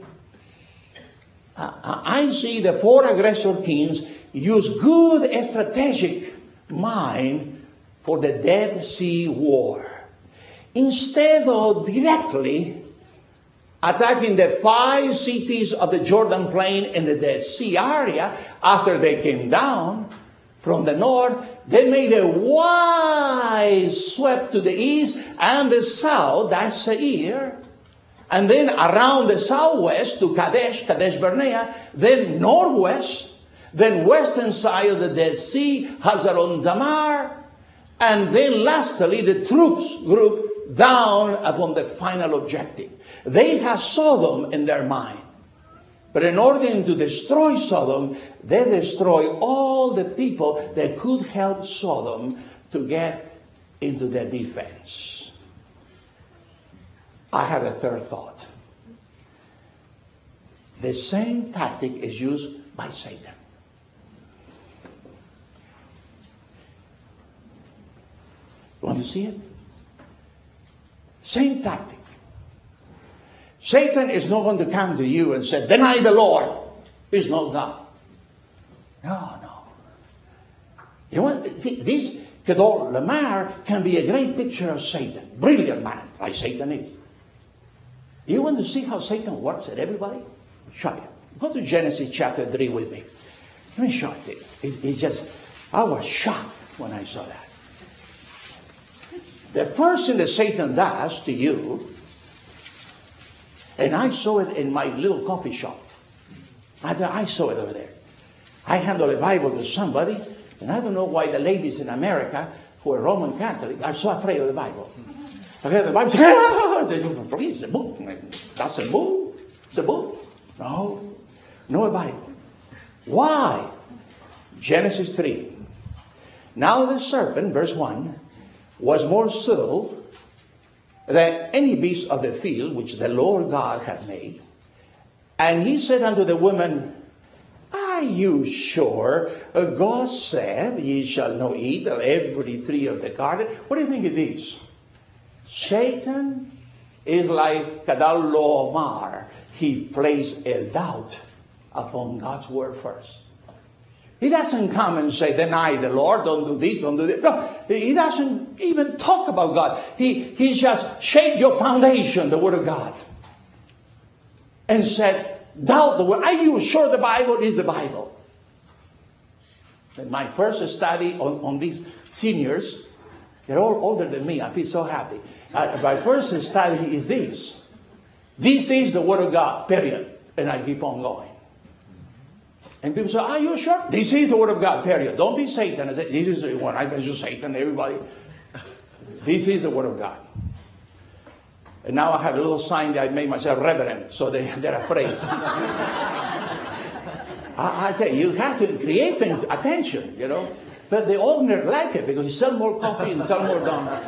I see the 4 aggressor kings use good strategic mind for the Dead Sea War. Instead of directly attacking the 5 cities of the Jordan Plain in the Dead Sea area, after they came down from the north, they made a wide sweep to the east and the south, that's Seir, and then around the southwest to Kadesh Barnea, then northwest, then western side of the Dead Sea, Hazaron Tamar, and then lastly the troops group down upon the final objective. They have Sodom in their mind. But in order to destroy Sodom, they destroy all the people that could help Sodom to get into their defense. I have a third thought. The same tactic is used by Satan. You want to see it? Same tactic. Satan is not going to come to you and say, deny the Lord. He's not God. No. You want, this Kedor Laomer can be a great picture of Satan. Brilliant man, like Satan is. You want to see how Satan works at everybody? Show you. Go to Genesis chapter 3 with me. Let me show it to you. It's just, I was shocked when I saw that. The first thing that Satan does to you, and I saw it in my little coffee shop. I saw it over there. I handed a Bible to somebody, and I don't know why the ladies in America who are Roman Catholic are so afraid of the Bible. Okay, the Bible says, please, the book. That's a book. It's a book. No Bible. Why? Genesis 3. Now the serpent, verse 1, was more subtle than any beast of the field which the Lord God had made. And he said unto the woman, are you sure? God said, ye shall not eat of every tree of the garden. What do you think it is? Satan is like Kedor Laomer. He placed a doubt upon God's word first. He doesn't come and say, deny the Lord, don't do this, don't do that. No, he doesn't even talk about God. He just shake your foundation, the word of God. And said, doubt the word. Are you sure the Bible is the Bible? My first study on these seniors, they're all older than me. I feel so happy. My first study is this. This is the Word of God, period. And I keep on going. And people say, are you sure? This is the Word of God, period. Don't be Satan. I say, this is the one. I can just Satan, everybody. This is the Word of God. And now I have a little sign that I made myself reverend, so they're afraid. I tell you, you have to create attention, you know. But the owner like it because he sell more coffee and sell more donuts.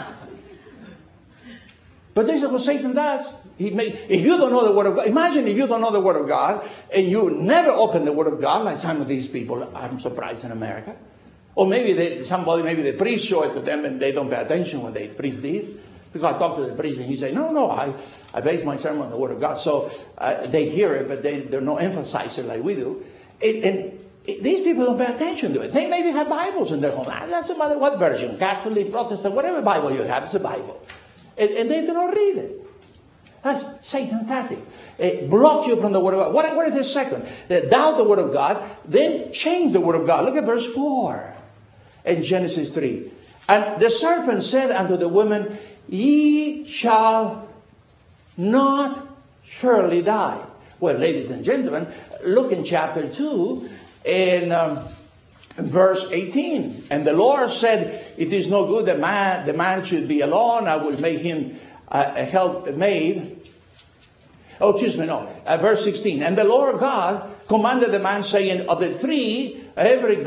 But this is what Satan does. If you don't know the Word of God, imagine if you don't know the Word of God and you never open the Word of God like some of these people, I'm surprised in America. Or maybe the priest show it to them and they don't pay attention when the priest did. Because I talked to the priest and he said, no, I base my sermon on the Word of God. So they hear it, but they don't emphasize it like we do. And these people don't pay attention to it. They maybe have Bibles in their home. Doesn't matter what version, Catholic, Protestant, whatever Bible you have, it's a Bible. And they do not read it. That's Satan's tactic. It blocks you from the Word of God. What is the second? They doubt the Word of God, then change the Word of God. Look at verse 4 in Genesis 3. And the serpent said unto the woman, ye shall not surely die. Well, ladies and gentlemen, look in chapter 2 in verse 18. And the Lord said, it is no good that the man should be alone. I will make him a helpmate. Verse 16. And the Lord God commanded the man, saying, of the tree, every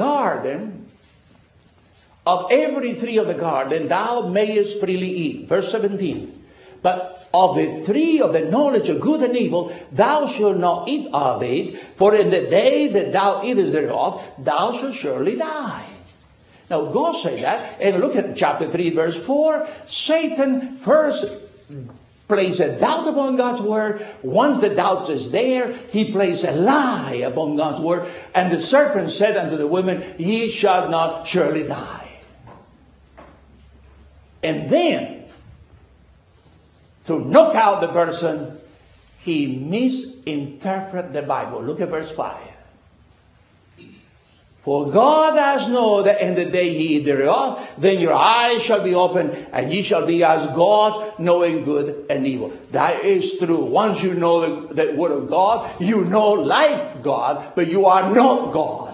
tree of the garden thou mayest freely eat. Verse 17. But of the tree of the knowledge of good and evil thou shalt not eat of it, for in the day that thou eatest thereof thou shalt surely die. Now God said that, and look at chapter 3 verse 4. Satan first places a doubt upon God's word. Once the doubt is there, he places a lie upon God's word. And the serpent said unto the woman, ye shall not surely die. And then, to knock out the person, he misinterpreted the Bible. Look at verse 5. For God has known that in the day ye eat thereof, then your eyes shall be opened, and ye shall be as gods, knowing good and evil. That is true. Once you know the Word of God, you know like God, but you are not God.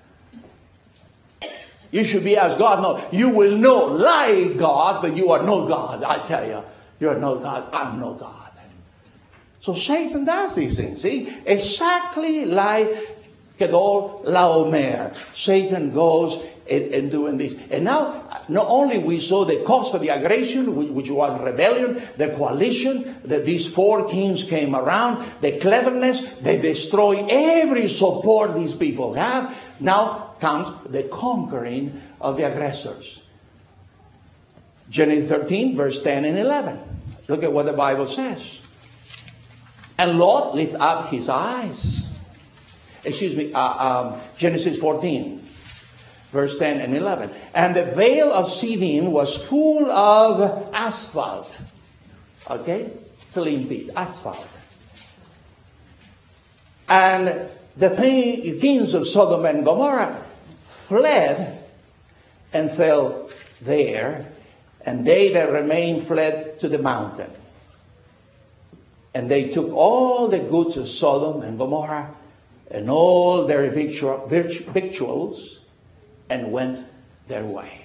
You should be as God. No, you will know like God, but you are no God. I tell you, you are no God. I'm no God. So Satan does these things. See, exactly like Kedor Laomer. Satan goes and doing this. And now, not only we saw the cause for the aggression, which was rebellion, the coalition, that these four kings came around, the cleverness, they destroy every support these people have. Now comes the conquering of the aggressors. Genesis 13, verse 10 and 11. Look at what the Bible says. And Lot lifted up his eyes. Genesis 14, verse 10 and 11. And the vale of Siddim was full of asphalt. Okay? Slim piece, asphalt. And the kings of Sodom and Gomorrah fled and fell there. And they that remained fled to the mountain. And they took all the goods of Sodom and Gomorrah and all their victuals and went their way.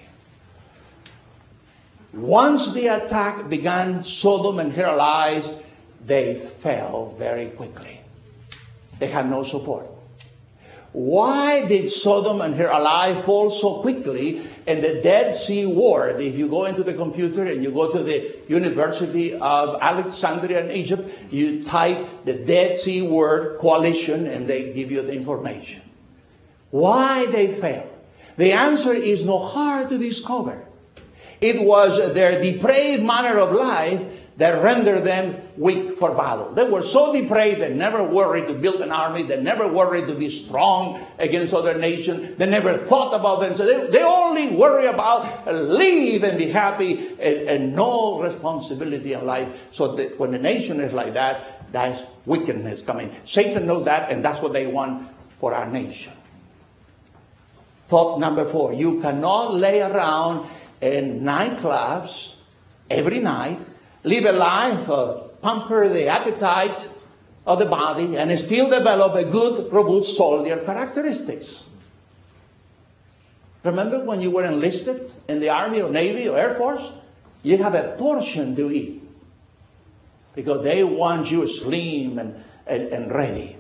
Once the attack began, Sodom and her allies, they fell very quickly. They had no support. Why did Sodom and her ally fall so quickly in the Dead Sea War? If you go into the computer and you go to the University of Alexandria in Egypt, you type the Dead Sea word coalition and they give you the information. Why they fell? The answer is not hard to discover. It was their depraved manner of life that rendered them weak for battle. They were so depraved, they never worried to build an army. They never worried to be strong against other nations. They never thought about them. So they only worry about live and be happy and no responsibility in life. So that when the nation is like that, that's wickedness coming. Satan knows that, and that's what they want for our nation. Thought number 4, you cannot lay around in nightclubs every night, live a life of pamper the appetite of the body, and still develop a good, robust soldier characteristics. Remember when you were enlisted in the Army or Navy or Air Force? You have a portion to eat because they want you slim and ready.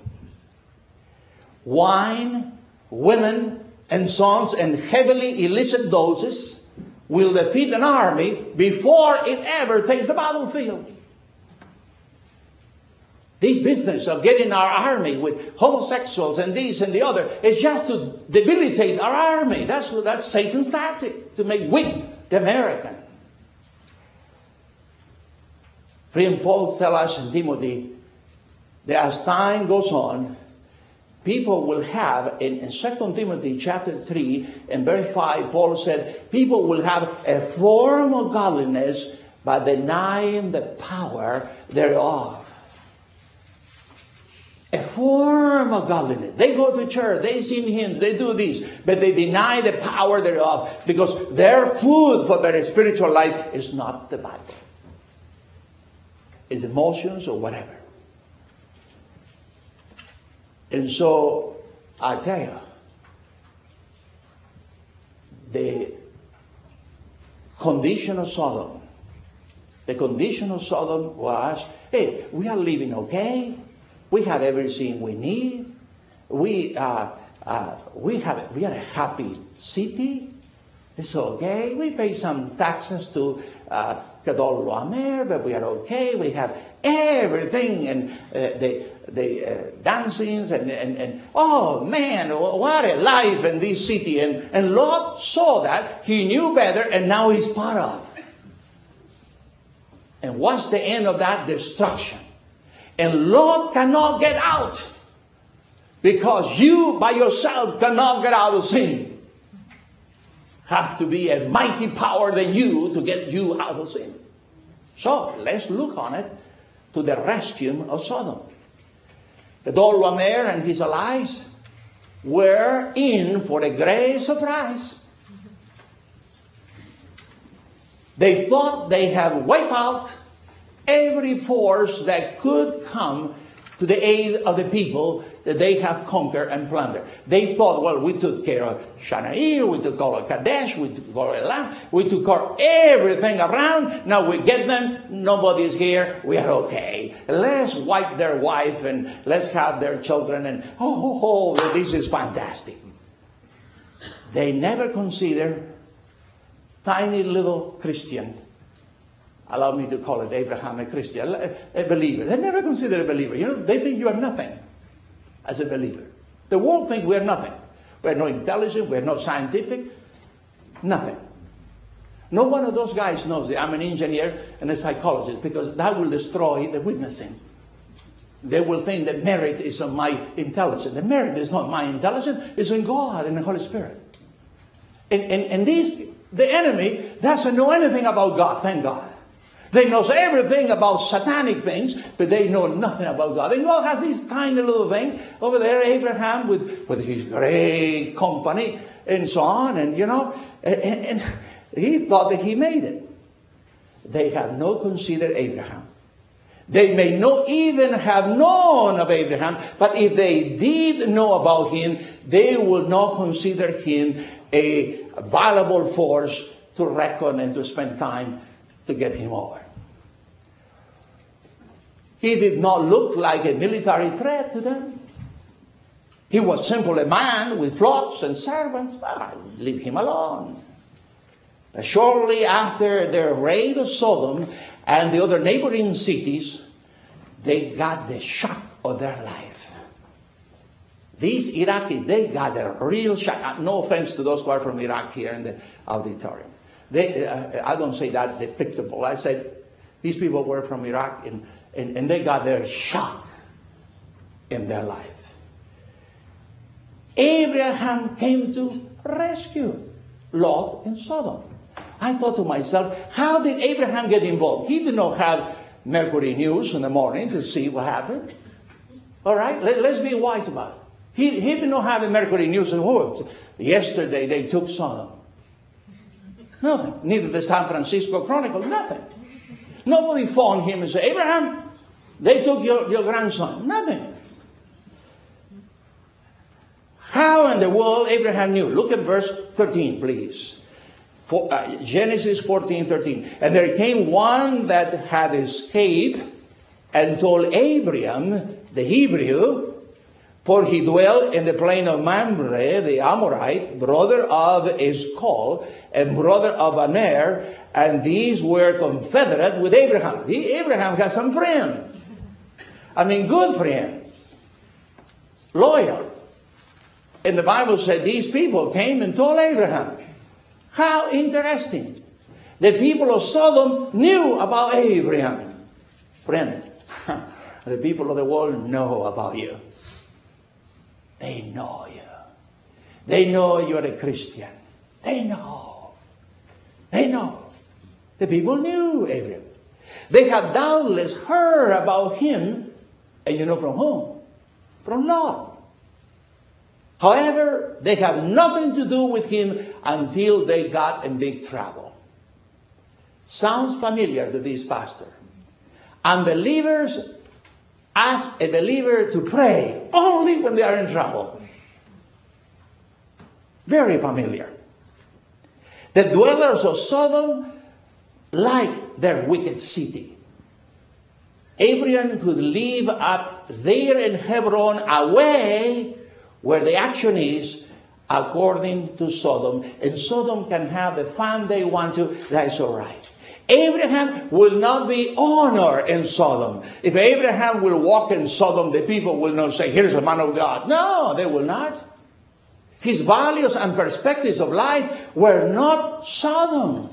Wine, women, and songs and heavily illicit doses will defeat an army before it ever takes the battlefield. This business of getting our army with homosexuals and this and the other is just to debilitate our army. That's Satan's tactic, to make weak the American. Friend Paul tells us in Timothy that as time goes on, people will have, in 2 Timothy chapter 3 and verse 5, Paul said, people will have a form of godliness by denying the power thereof. A form of godliness. They go to church, they sing hymns, they do this, but they deny the power thereof because their food for their spiritual life is not the Bible. It's emotions or whatever. And so, I tell you, the condition of Sodom was, hey, we are living okay. We have everything we need. We are a happy city. It's okay. We pay some taxes to Kedol Loamer, but we are okay. We have everything, and the dancings and oh man, what a life in this city. And Lot saw that. He knew better, and now he's part of. And what's the end of that? Destruction. And Lot cannot get out because you by yourself cannot get out of sin. Have to be a mighty power than you to get you out of sin. So let's look on it to the rescue of Sodom. Kedol Loamer and his allies were in for a great surprise. They thought they had wiped out every force that could come to the aid of the people that they have conquered and plundered. They thought, well, we took care of Shanair, we took care of Kadesh, we took care of Elam, we took care of everything around. Now we get them, nobody's here, we are okay. Let's wipe their wife and let's have their children and this is fantastic. They never consider tiny little Christian, allow me to call it Abraham a Christian, a believer. They never consider a believer. You know, they think you are nothing as a believer. The world thinks we are nothing. We are not intelligent, we are not scientific, nothing. No one of those guys knows that I'm an engineer and a psychologist because that will destroy the witnessing. They will think that merit is on my intelligence. The merit is not my intelligence, it's in God and the Holy Spirit. And the enemy doesn't know anything about God, thank God. They know everything about satanic things, but they know nothing about God. And God has this tiny little thing over there, Abraham, with his great company and so on. And, and he thought that he made it. They have not considered Abraham. They may not even have known of Abraham, but if they did know about him, they would not consider him a valuable force to reckon and to spend time to get him over. He did not look like a military threat to them. He was simply a man with flocks and servants. Well, leave him alone. But shortly after their raid of Sodom and the other neighboring cities, they got the shock of their life. These Iraqis, they got a real shock. No offense to those who are from Iraq here in the auditorium. I don't say that depictable. I said these people were from Iraq and they got their shock in their life. Abraham came to rescue Lot in Sodom. I thought to myself, how did Abraham get involved? He did not have Mercury News in the morning to see what happened. All right, let's be wise about it. He did not have a Mercury News and oh, yesterday they took Sodom. Nothing. Neither the San Francisco Chronicle, nothing. Nobody phoned him and said, Abraham, they took your grandson. Nothing. How in the world Abraham knew? Look at verse 13, please. Genesis 14:13. And there came one that had escaped and told Abraham, the Hebrew, for he dwelt in the plain of Mamre, the Amorite, brother of Eshcol, and brother of Aner, and these were confederate with Abraham. Abraham had some friends. I mean, good friends. Loyal. And the Bible said these people came and told Abraham. How interesting. The people of Sodom knew about Abraham. Friend, the people of the world know about you. They know you. They know you're a Christian. They know. They know. The people knew Abraham. They have doubtless heard about him, and you know from whom? From Lot. However, they have nothing to do with him until they got in big trouble. Sounds familiar to this pastor. Unbelievers ask a believer to pray only when they are in trouble. Very familiar. The dwellers of Sodom like their wicked city. Abraham could live up there in Hebron away where the action is according to Sodom. And Sodom can have the fun they want to. That's all right. Abraham will not be honored in Sodom. If Abraham will walk in Sodom, the people will not say, here's a man of God. No, they will not. His values and perspectives of life were not Sodom.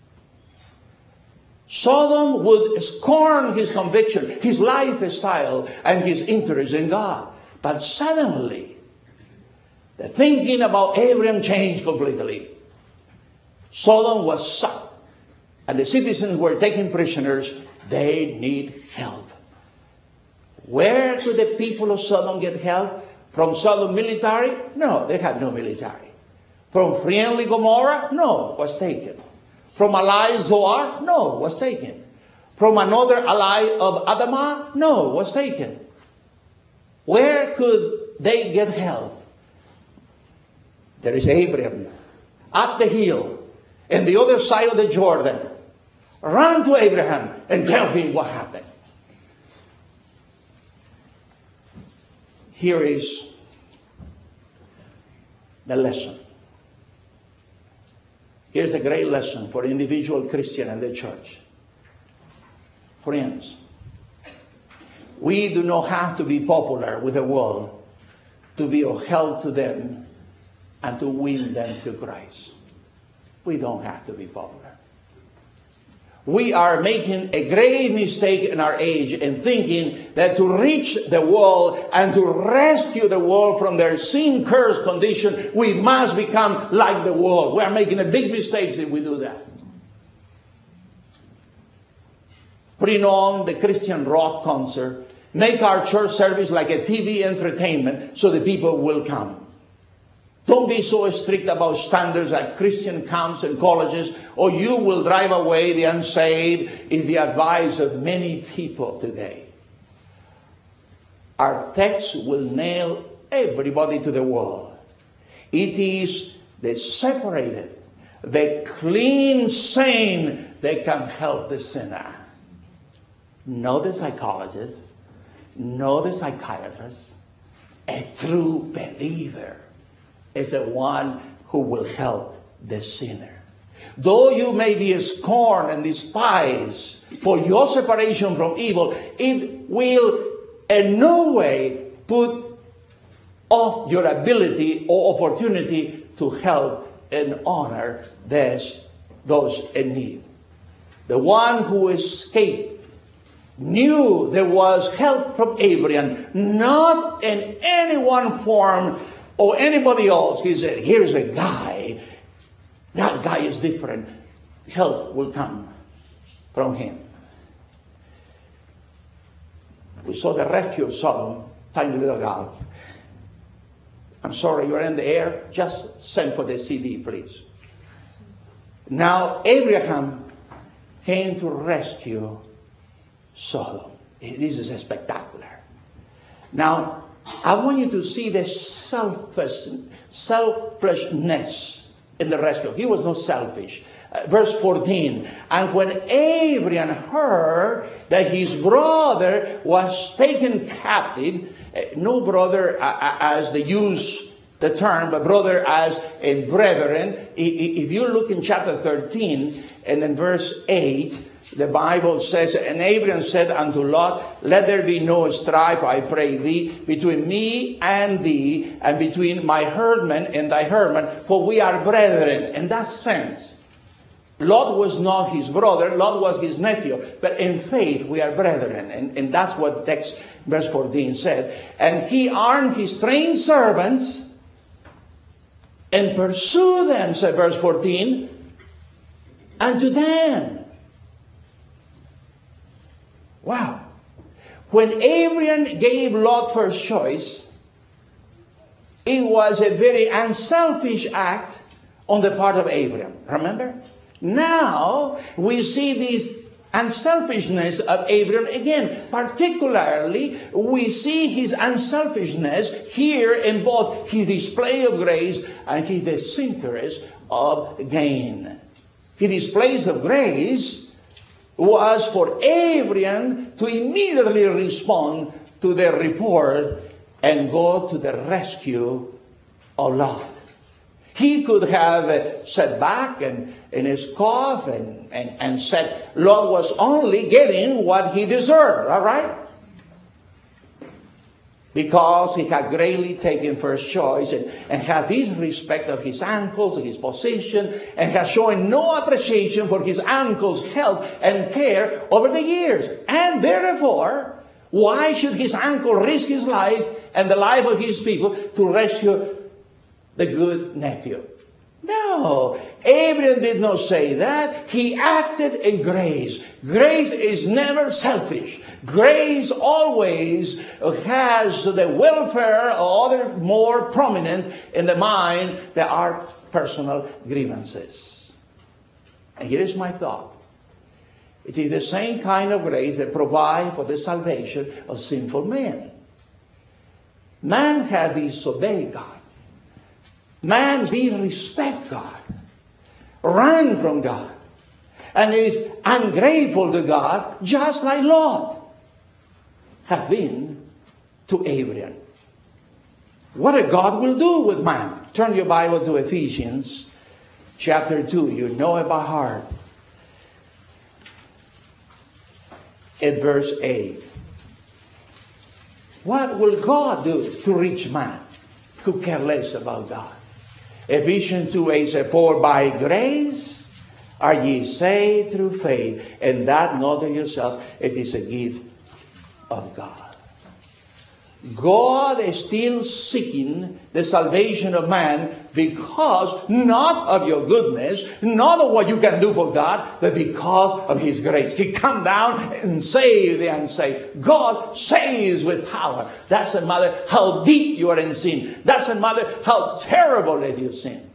Sodom would scorn his conviction, his lifestyle, and his interest in God. But suddenly, the thinking about Abraham changed completely. Sodom was sucked. And the citizens were taken prisoners. They need help. Where could the people of Sodom get help? From Sodom military? No, they had no military. From friendly Gomorrah? No, was taken. From ally Zoar? No, was taken. From another ally of Adamah? No, was taken. Where could they get help? There is Abraham up the hill and the other side of the Jordan. Run to Abraham and tell him what happened. Here is the lesson. Here's a great lesson for individual Christian and the church. Friends, we do not have to be popular with the world to be of help to them and to win them to Christ. We don't have to be popular. We are making a grave mistake in our age in thinking that to reach the world and to rescue the world from their sin-cursed condition, we must become like the world. We are making a big mistake if we do that. Putting on the Christian rock concert, make our church service like a TV entertainment so the people will come. Don't be so strict about standards at Christian camps and colleges, or you will drive away the unsaved, is the advice of many people today. Our text will nail everybody to the wall. It is the separated, the clean saint that can help the sinner. Not the psychologist, not the psychiatrist. A true believer is the one who will help the sinner. Though you may be scorned and despised for your separation from evil, it will in no way put off your ability or opportunity to help and honor those in need. The one who escaped knew there was help from Abraham, not in any one form or anybody else. He said, here's a guy. That guy is different. Help will come from him. We saw the rescue of Sodom, tiny little girl. I'm sorry, you're in the air. Just send for the CD, please. Now, Abraham came to rescue Sodom. This is spectacular. Now, I want you to see the selflessness in the rescue. He was not selfish. Verse 14, and when Abraham heard that his brother was taken captive, no brother as they use the term, but brother as a brethren. If you look in chapter 13 and in verse 8, the Bible says, and Abraham said unto Lot, let there be no strife, I pray thee, between me and thee, and between my herdmen and thy herdmen, for we are brethren. In that sense, Lot was not his brother, Lot was his nephew, but in faith we are brethren. And that's what text verse 14 said. And he armed his trained servants and pursued them, said verse 14, unto Dan. Wow. When Abraham gave Lot first choice, it was a very unselfish act on the part of Abraham. Remember? Now we see this unselfishness of Abraham again. Particularly, we see his unselfishness here in both his display of grace and his disinterest of gain. His displays of grace was for Abraham to immediately respond to the report and go to the rescue of Lot. He could have sat back and scoffed and said Lot was only getting what he deserved, all right? Because he had greatly taken first choice and had this respect of his uncles and his position, and had shown no appreciation for his uncle's help and care over the years. And therefore, why should his uncle risk his life and the life of his people to rescue the good nephew? No, Abraham did not say that. He acted in grace. Grace is never selfish. Grace always has the welfare of others more prominent in the mind than our personal grievances. And here is my thought. It is the same kind of grace that provides for the salvation of sinful men. Man has disobeyed God. Man did respect God, ran from God, and is ungrateful to God, just like Lot have been to Abraham. What a God will do with man. Turn your Bible to Ephesians chapter 2. You know it by heart. At verse 8. What will God do to reach man who cares less about God? Ephesians 2:8 says, for by grace are ye saved through faith, and that not of yourself, it is a gift of God. God is still seeking the salvation of man because not of your goodness, not of what you can do for God, but because of His grace. He come down and save the unsaved. God saves with power. Doesn't matter how deep you are in sin. Doesn't matter how terrible is your sin.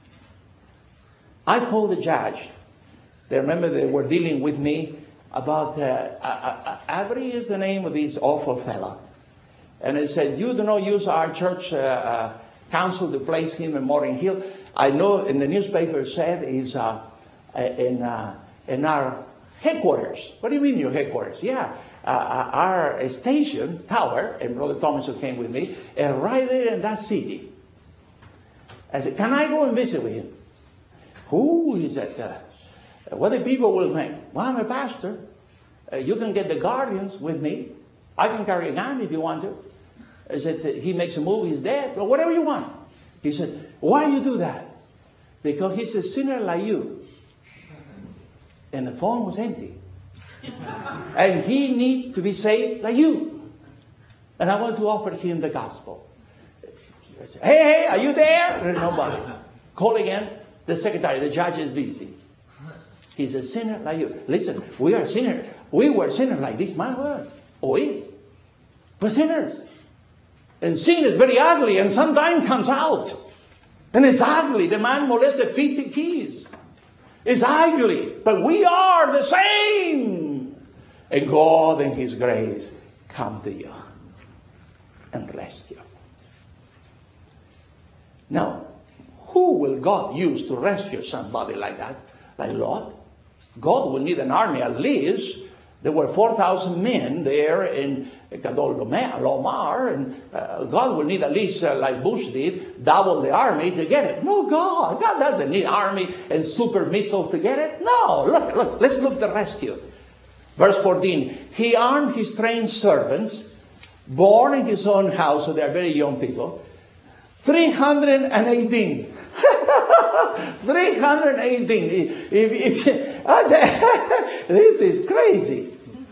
I told the judge, they remember they were dealing with me about, Avery is the name of this awful fellow. And I said, you do not use our church council to place him in Morgan Hill. I know in the newspaper said he's in our headquarters. What do you mean your headquarters? Yeah, our station tower, and Brother Thomas who came with me, right there in that city. I said, can I go and visit with him? Who is that? What the people will think? Well, I'm a pastor. You can get the guardians with me. I can carry a gun if you want to. I said, he makes a move, he's dead. Well, whatever you want. He said, why do you do that? Because he's a sinner like you. And the phone was empty. And he needs to be saved like you. And I want to offer him the gospel. I said, hey, are you there? There's nobody. Call again. The secretary, the judge is busy. He's a sinner like you. Listen, we are sinners. We were sinners like this man was. Oh, is. We're sinners. And sin is very ugly, and sometimes comes out. And it's ugly. The man molested 50 kids. It's ugly. But we are the same. And God in His grace come to you and rescue. Now, who will God use to rescue somebody like that? Like Lot? God will need an army at least. There were 4,000 men there in Kedor Laomer, and God will need at least, like Bush did, double the army to get it. No, God doesn't need army and super missiles to get it. No, look, let's look at the rescue. Verse 14, He armed His trained servants, born in His own house, so they are very young people, 318. 318. This is crazy.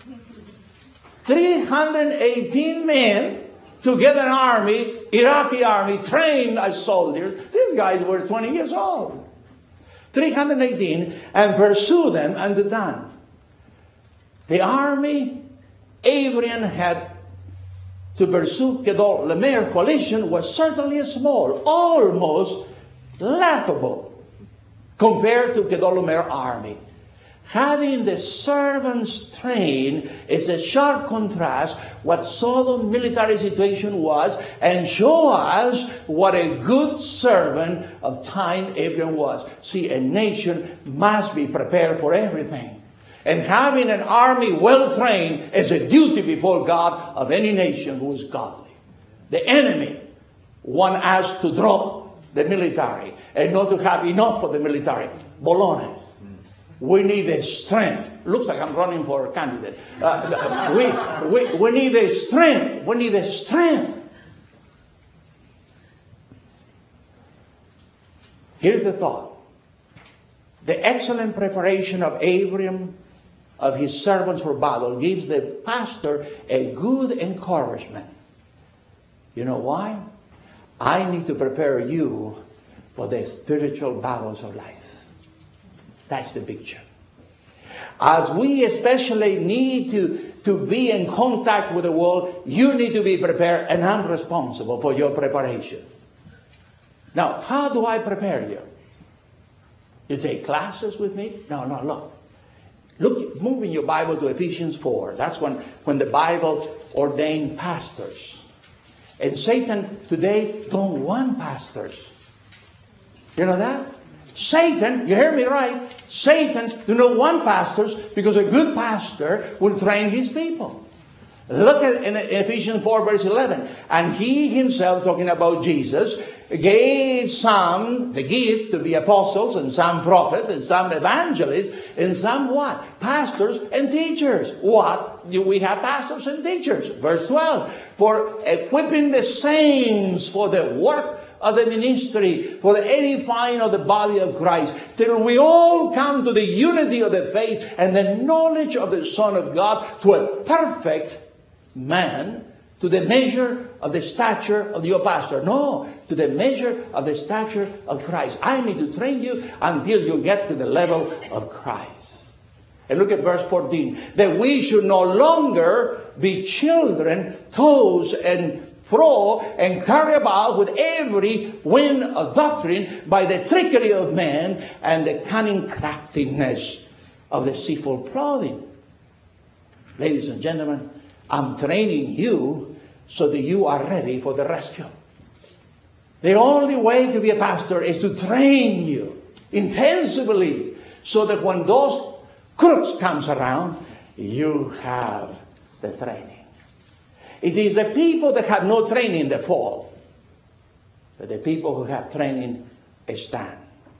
318 men to get an army, Iraqi army, trained as soldiers. These guys were 20 years old. 318, and pursue them unto Dan. The army Abraham had to pursue Kedor Laomer coalition was certainly small, almost laughable compared to Kedor Laomer army. Having the servants trained is a sharp contrast what Sodom military situation was, and show us what a good servant of time Abraham was. See, a nation must be prepared for everything. And having an army well trained is a duty before God of any nation who is godly. The enemy wants us to drop the military and not to have enough for the military. Bologna. We need a strength. Looks like I'm running for a candidate. We need a strength. We need a strength. Here's the thought. The excellent preparation of Abraham, of his servants for battle, gives the pastor a good encouragement. You know why? I need to prepare you for the spiritual battles of life. That's the picture. As we especially need to be in contact with the world, you need to be prepared, and I'm responsible for your preparation. Now, how do I prepare you? You take classes with me? No, look. Look, move in your Bible to Ephesians 4. That's when the Bible ordained pastors. And Satan today don't want pastors. You know that? Satan, you hear me right, Satan do not want pastors, because a good pastor will train his people. Look at in Ephesians 4 verse 11. And He Himself, talking about Jesus, gave some the gift to be apostles, and some prophets, and some evangelists, and some what? Pastors and teachers. What? Do we have pastors and teachers? Verse 12. For equipping the saints for the work of the ministry, for the edifying of the body of Christ, till we all come to the unity of the faith and the knowledge of the Son of God, to a perfect man, to the measure of the stature of your pastor. No, to the measure of the stature of Christ. I need to train you until you get to the level of Christ. And look at verse 14. That we should no longer be children, toes and fro, and carry about with every wind of doctrine by the trickery of man and the cunning craftiness of the deceitful plotting. Ladies and gentlemen, I'm training you so that you are ready for the rescue. The only way to be a pastor is to train you intensively, so that when those crooks comes around, you have the training. It is the people that have no training that fall, but the people who have training stand.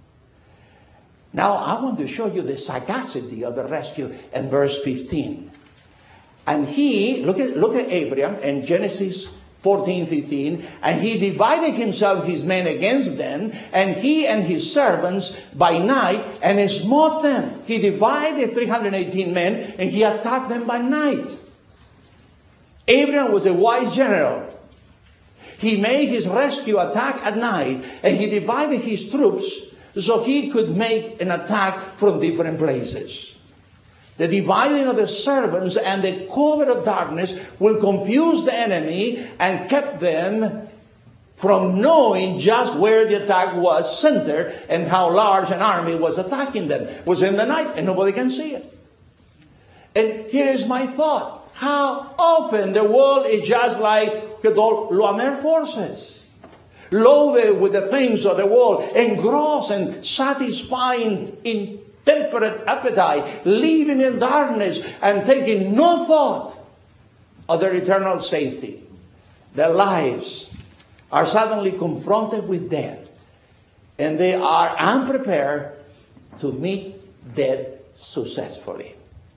Now I want to show you the sagacity of the rescue in verse 15. And he, look at Abraham in Genesis 14:15, and he divided himself his men against them, and he and his servants by night, and he smote them. He divided 318 men, and he attacked them by night. Abraham was a wise general. He made his rescue attack at night, and he divided his troops so he could make an attack from different places. The dividing of the servants and the cover of darkness will confuse the enemy and kept them from knowing just where the attack was centered and how large an army was attacking them. It was in the night and nobody can see it. And here is my thought. How often the world is just like the Loamer forces, loaded with the things of the world, engrossed and satisfying intemperate appetite, living in darkness and taking no thought of their eternal safety. Their lives are suddenly confronted with death, and they are unprepared to meet death successfully.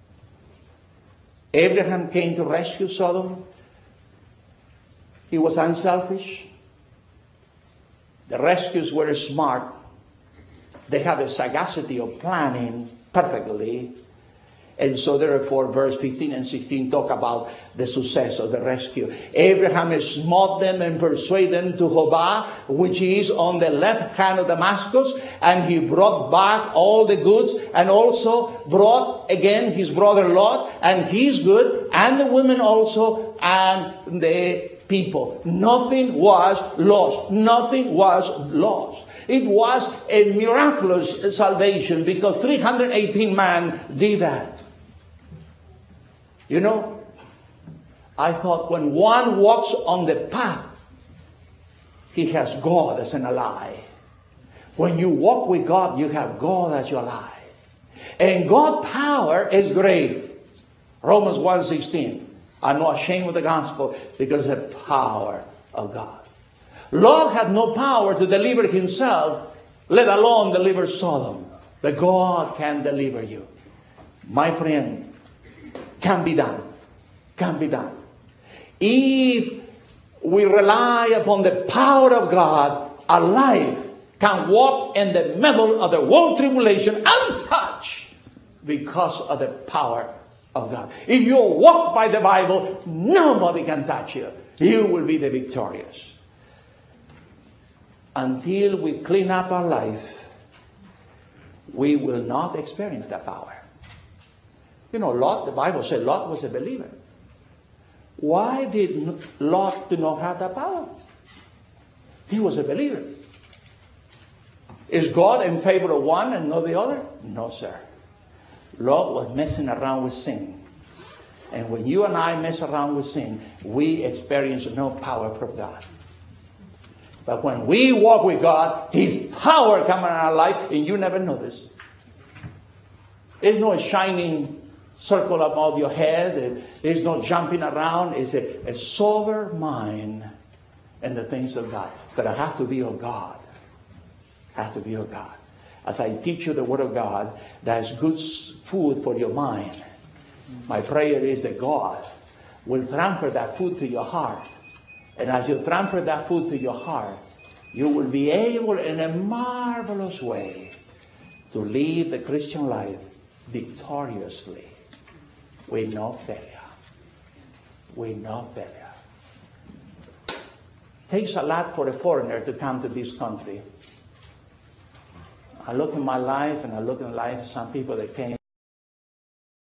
Abraham came to rescue Sodom. He was unselfish. The rescues were smart. They had the sagacity of planning perfectly. And so therefore, verse 15 and 16 talk about the success of the rescue. Abraham smote them and persuaded them to Hobah, which is on the left hand of Damascus. And he brought back all the goods, and also brought again his brother Lot and his good, and the women also, and the people. Nothing was lost. Nothing was lost. It was a miraculous salvation because 318 men did that. You know, I thought when one walks on the path, he has God as an ally. When you walk with God, you have God as your ally. And God's power is great. Romans 1:16. I'm not ashamed of the gospel because of the power of God. Lot had no power to deliver himself, let alone deliver Sodom. But God can deliver you. My friend, can be done. Can be done. If we rely upon the power of God, our life can walk in the middle of the world tribulation untouched because of the power of God. If you walk by the Bible, nobody can touch you. You will be the victorious. Until we clean up our life, we will not experience that power. You know, Lot, the Bible said Lot was a believer. Why did Lot not have that power? He was a believer. Is God in favor of one and not the other? No, sir. Lot was messing around with sin. And when you and I mess around with sin, we experience no power from God. But when we walk with God, His power comes in our life, and you never notice. There's no shining circle above your head. There's no jumping around. It's a sober mind in the things of God. But it has to be of God. It has to be of God. As I teach you the Word of God, that is good food for your mind. My prayer is that God will transfer that food to your heart. And as you transfer that food to your heart, you will be able in a marvelous way to live the Christian life victoriously with no failure. With no failure. It takes a lot for a foreigner to come to this country. I look in my life and I look in the life of some people that came